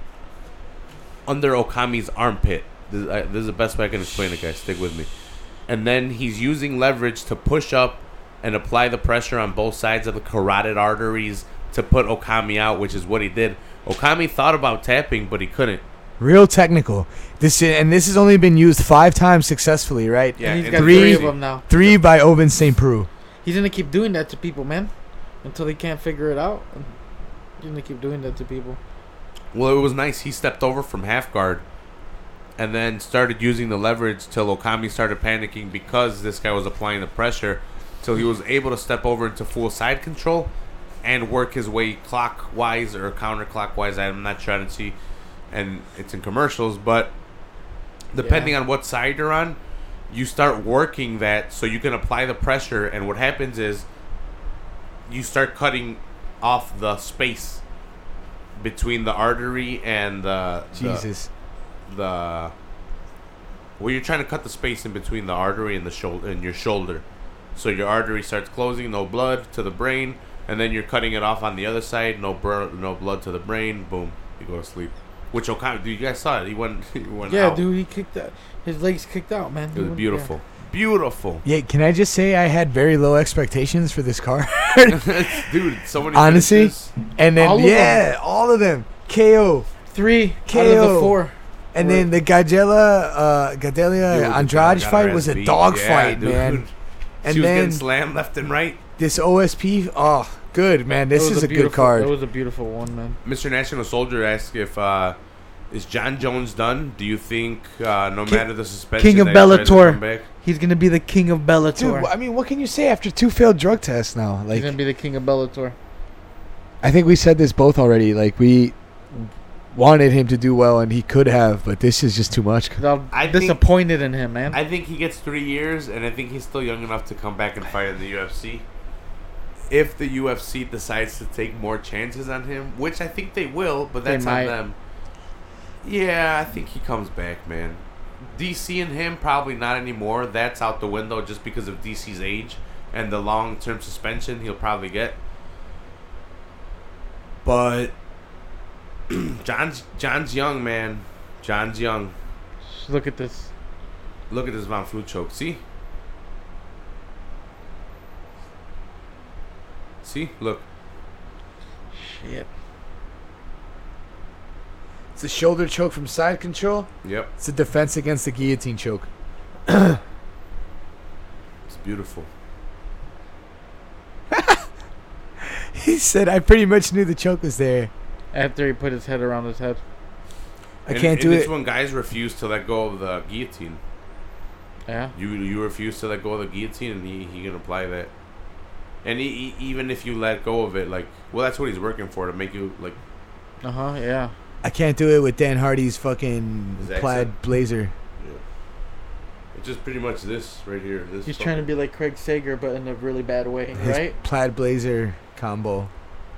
under Okami's armpit. This, I, this is the best way I can explain it, guys. Stick with me. And then he's using leverage to push up and apply the pressure on both sides of the carotid arteries to put Okami out, which is what he did. Okami thought about tapping, but he couldn't. Real technical. This and this has only been used five times successfully, right? Yeah, and he's and got three- three of them now. Three by Oven Saint Preux. He's gonna keep doing that to people, man, until they can't figure it out. He's gonna keep doing that to people. Well, it was nice. He stepped over from half guard and then started using the leverage till Okami started panicking because this guy was applying the pressure. So he was able to step over into full side control and work his way clockwise or counterclockwise. I'm not trying to see, and it's in commercials, but depending Yeah. on what side you're on, you start working that so you can apply the pressure. And what happens is you start cutting off the space between the artery and the the- Jesus. the well, you're trying to cut the space in between the artery and the shoulder and your shoulder, so your artery starts closing, no blood to the brain, and then you're cutting it off on the other side, no bur- no blood to the brain. Boom, you go to sleep. Which Okami, dude, you guys saw it. He went, he went Yeah, out. dude, he kicked out. His legs kicked out, man. It was beautiful, beautiful, Yeah, can I just say I had very low expectations for this card? dude. So many Honestly, finishes. and then All of yeah, all of them K O. Yeah. Three K out of O. the four. And Were- then the Gadelha, uh, Gadelia Dude, Andrade got her fight ass was a beat. dog Yeah, fight, dude. man. And she was then getting slammed left and right. this O S P, oh, good, man. This That was is a, good beautiful- card. That was a beautiful one, man. Mister National Soldier asked if uh, is John Jones done? Do you think uh, no King- matter the suspension, King of that he tries to Bellator. come back? He's gonna be the king of Bellator. Dude, I mean, what can you say after two failed drug tests now? He's Like, gonna be the king of Bellator. I think we said this both already. Like, we wanted him to do well, and he could have, but this is just too much. I'm I think- disappointed in him, man. I think he gets three years, and I think he's still young enough to come back and fight in the U F C. If the U F C decides to take more chances on him, which I think they will, but They that's on might. them. Yeah, I think he comes back, man. D C and him, probably not anymore. That's out the window just because of D C's age and the long-term suspension he'll probably get. But John's John's young, man. John's young. Just look at this. Look at this Von Flue choke. See? See? Look. Shit. It's a shoulder choke from side control. Yep. It's a defense against the guillotine choke. It's beautiful. He said, I pretty much knew the choke was there. After he put his head around his head. I And- can't and do this it. when guys refuse to let go of the guillotine. Yeah. You you refuse to let go of the guillotine, and he, he can apply that. And he, he, even if you let go of it, like, well, that's what he's working for, to make you, like, Uh huh. Yeah. I can't do it with Dan Hardy's fucking His plaid accent. blazer. it's just pretty much this right here. This He's trying to be like Craig Sager, but in a really bad way, His right? plaid blazer combo.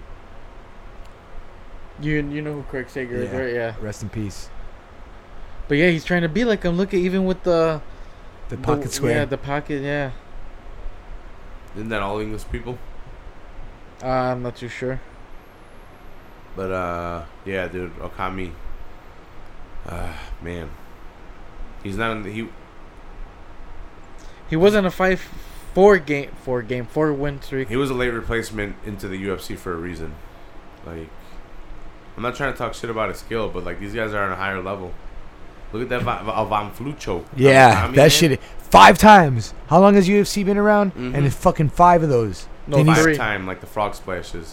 You you know who Craig Sager is, Yeah. right? Yeah. Rest in peace. But yeah, he's trying to be like him. Look at even with the The pocket the, square. Yeah, the pocket. Yeah. Isn't that all English people? Uh, I'm not too sure. But, uh, yeah, dude, Okami. Uh, man. He's not in the, he, He wasn't a five, four game, four game, four win streak. he was a late replacement into the U F C for a reason. Like, I'm not trying to talk shit about his skill, but, like, these guys are on a higher level. Look at that Von, Von Flue choke. yeah, Okami, that man. shit. Five times. How long has U F C been around? Mhm. And it's fucking five of those. No, And he's- three. Five time, like the frog splashes.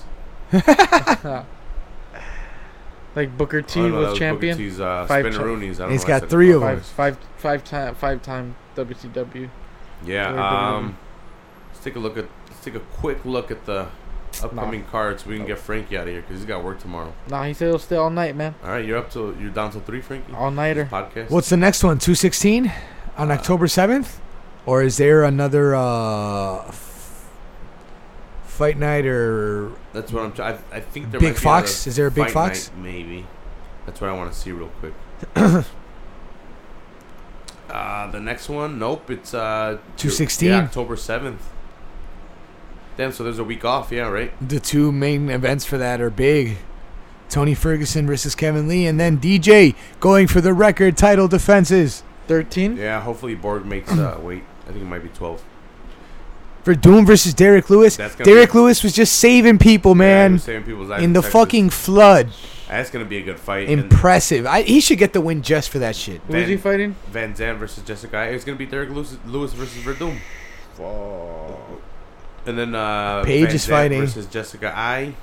Like Booker T Oh, no, that was Booker champion. T's, uh, Five Spinneroonies. I don't He's know why I got said three frog of them. Five, splash. five, five time, five time W C W. Yeah. Or W W E. Um, let's take a look at. Let's take a quick look at the upcoming cards so we can get Frankie out of here because he's got work tomorrow. Nah, he said he'll stay all night, man. All right, you're up to you're down to three, Frankie. All nighter. Podcast. What's the next one? two sixteen on Uh, October seventh? Or is there another uh, f- fight night or That's what I'm. Try- I, I think there Big might be Fox? another Is there a Big fight Fox? night, maybe. That's what I want to see real quick. uh, Uh, the next one, nope. It's uh, two sixteen? Yeah, October seventh. Damn, so there's a week off, yeah, right? The two main events for that are big. Tony Ferguson versus Kevin Lee, and then D J going for the record title defenses. thirteen? Yeah, hopefully Borg makes uh, weight. I think it might be twelve. Verdum versus Derek Lewis. That's gonna Derek be- Lewis was just saving people, Yeah, he man, was saving people's lives in the Texas. fucking flood. That's gonna be a good fight. And Impressive. I, he should get the win just for that shit. Who is he Van- fighting? Van Zandt versus Jessica. It's gonna be Derek Lewis, Lewis versus Verdum. And then uh, Paige Van is Zandt fighting. versus Jessica I.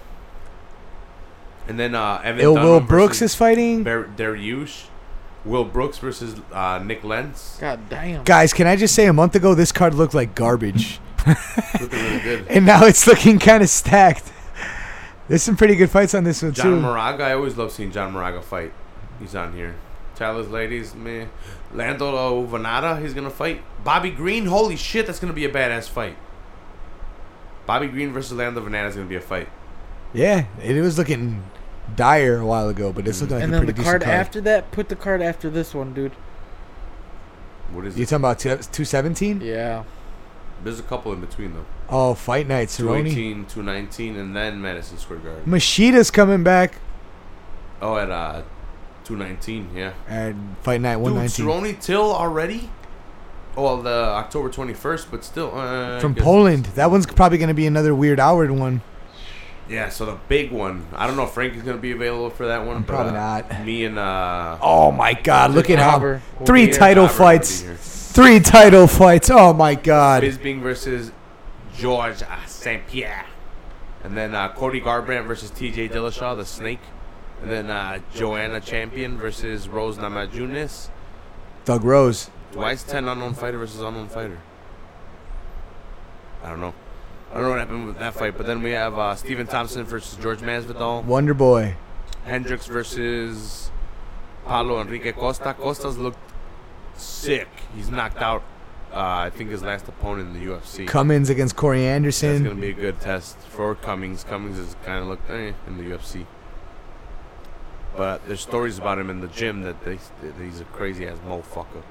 And then uh, Evan Ill Will Dunham Brooks versus is fighting. Bar- Dariush. Will Brooks versus uh, Nick Lentz. God damn. Guys, can I just say, a month ago this card looked like garbage, Looking really good. and now it's looking kind of stacked. There's some pretty good fights on this one John too. Moraga. I always love seeing John Moraga fight. He's on here. Chalice ladies, man. Lando Vanada, he's gonna fight. Bobby Green, holy shit, that's gonna be a badass fight. Bobby Green versus Lando Vanada is gonna be a fight. Yeah, it was looking dire a while ago, but it's looking like And a then pretty the decent card, card. after that, put the card after this one, dude. What is You it? talking about two seventeen? Yeah. There's a couple in between though. Oh, Fight Night, two Cerrone. eighteen, two nineteen, and then Madison Square Garden. Mashida's coming back Oh, at uh, two nineteen, yeah. at Fight Night one Dude, nineteen. Cerrone Till already? Oh, well, the October twenty-first, but still. Uh, I From guess- Poland. That one's probably going to be another weird hour one. Yeah, so the big one. I don't know if Frank is going to be available for that one. But, Probably uh, not. Me and. Uh, Oh my God! Look at how Robert will three be here. title Robert will be fights, here. three title fights. Oh my God! Bisbing versus George uh, Saint Pierre. And then uh, Cody Garbrandt versus T J Dillashaw, the Snake. And then uh, Joanna Champion versus Rose Namajunas. Doug Rose. Why is ten unknown fighter versus unknown fighter? I don't know. I don't know what happened with that fight. But then we have uh, Stephen Thompson versus George Masvidal. Wonder Boy. Hendricks versus Paulo Enrique Costa. Costa's looked sick. He's knocked out, uh, I think, his last opponent in the U F C. Cummins against Corey That's Anderson. going to be a good test for Cummings. Cummings has kind of looked eh, in the U F C. But there's stories about him in the gym that, they, that he's a crazy-ass motherfucker.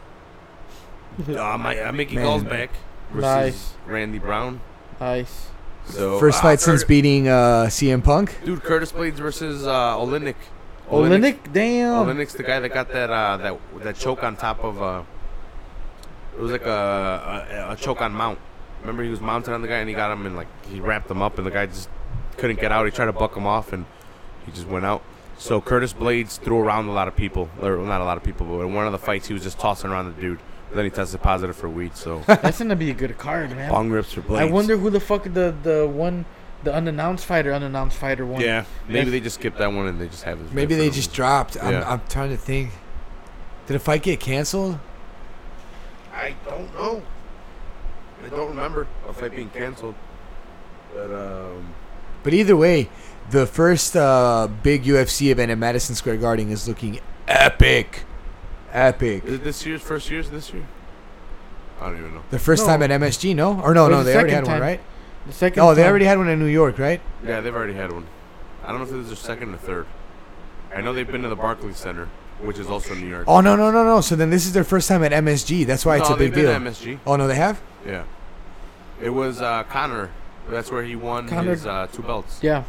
Uh, my, uh, Mickey Man. Gall's back versus Nice. Randy Brown. Nice. So First uh, fight since Curt- beating uh, C M Punk. Dude, Curtis Blades versus uh, Olenek. Olenek, damn. Olenek's the guy that got that uh, that that choke on top of uh, it was like a, a a choke on mount. Remember, he was mounted on the guy and he got him and like he wrapped him up and the guy just couldn't get out. He tried to buck him off and he just went out. So Curtis Blades threw around a lot of people, or not a lot of people, but in one of the fights he was just tossing around the dude. Then he tested positive for weed. So That's gonna be a good card, man. bong rips for Blades. I wonder who the fuck the the one, the unannounced fighter, unannounced fighter one. Yeah, maybe That's- they just skipped that one and they just have his. Maybe they just dropped. I'm, Yeah. I'm trying to think. Did a fight get canceled? I don't know. I don't remember a fight being canceled. But um. But either way, the first uh, big U F C event at Madison Square Garden is looking epic. Epic. Is it this year's first year's this year? I don't even know. The first No. time at M S G, no? Or no, It was no, the they already second had one, time. right? The second. Oh, they time. already had one in New York, right? Yeah, they've already had one. I don't know if this is their second or third. I know they've been to the Barclays Center, which is also in New York. Oh, no, no, no, no. So then this is their first time at M S G. That's why it's no, a big they've been deal. to M S G. Oh, no, they have? Yeah. It was uh, Connor. That's where he won Conor- his uh, two belts. Yeah.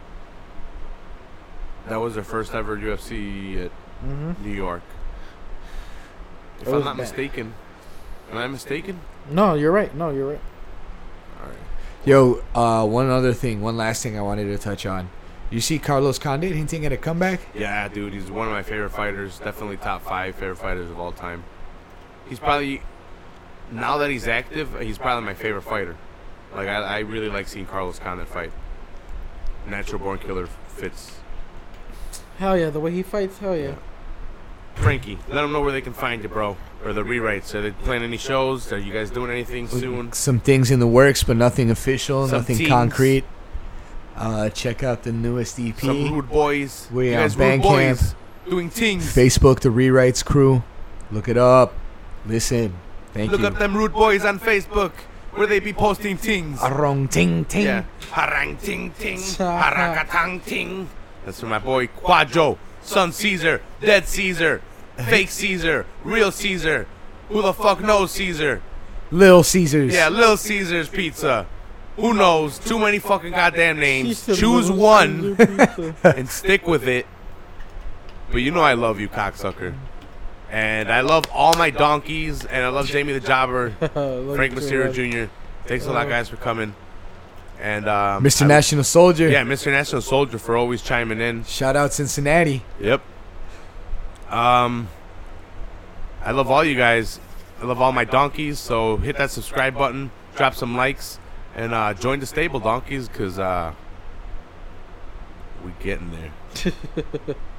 That was their first ever U F C at Mm-hmm. New York. If It I'm was not bad. mistaken. Am I mistaken? No, you're right. No, you're right. All right. Yo, uh, one other thing, one last thing I wanted to touch on. You see Carlos Condit hinting at a comeback? Yeah, dude, he's one of my favorite fighters. Definitely top five favorite fighters of all time. He's probably, now that he's active, he's probably my favorite fighter. Like, I, I really like seeing Carlos Condit fight. Natural Born Killer fits. Hell yeah, the way he fights. Hell yeah. Frankie, let them know where they can find you, bro. Or the rewrites. Are they playing any shows? Are you guys doing anything soon? Some things in the works, but nothing official, Some nothing teams. concrete. Uh, check out the newest E P. Some rude boys. We you on guys rude Bandcamp. boys doing things. Facebook, the Rewrites Crew. Look it up. Listen. Thank Look you. up them rude boys on Facebook, where they be posting things. Arong ting ting. Yeah. Harang ting ting. Harakatang ting. That's for my boy Quadro. Son Caesar. Dead Caesar. Fake Caesar. Real Caesar. Who the fuck knows Caesar? Little Caesars. Yeah, Little Caesar's Pizza. Who knows? Too many fucking goddamn She names. said Choose Little one Caesar pizza. and stick with it. But you know I love you, cocksucker. And I love all my donkeys, and I love Jamie the Jobber, Love Frank you too, Mysterio love. Junior Thanks a lot, guys, for coming. And um, Mister I- National Soldier. Yeah, Mister National Soldier for always chiming in. Shout out Cincinnati. Yep. Um, I love all you guys. I love all my donkeys. So hit that subscribe button, drop some likes, and uh, join the stable, donkeys, because uh, we getting there.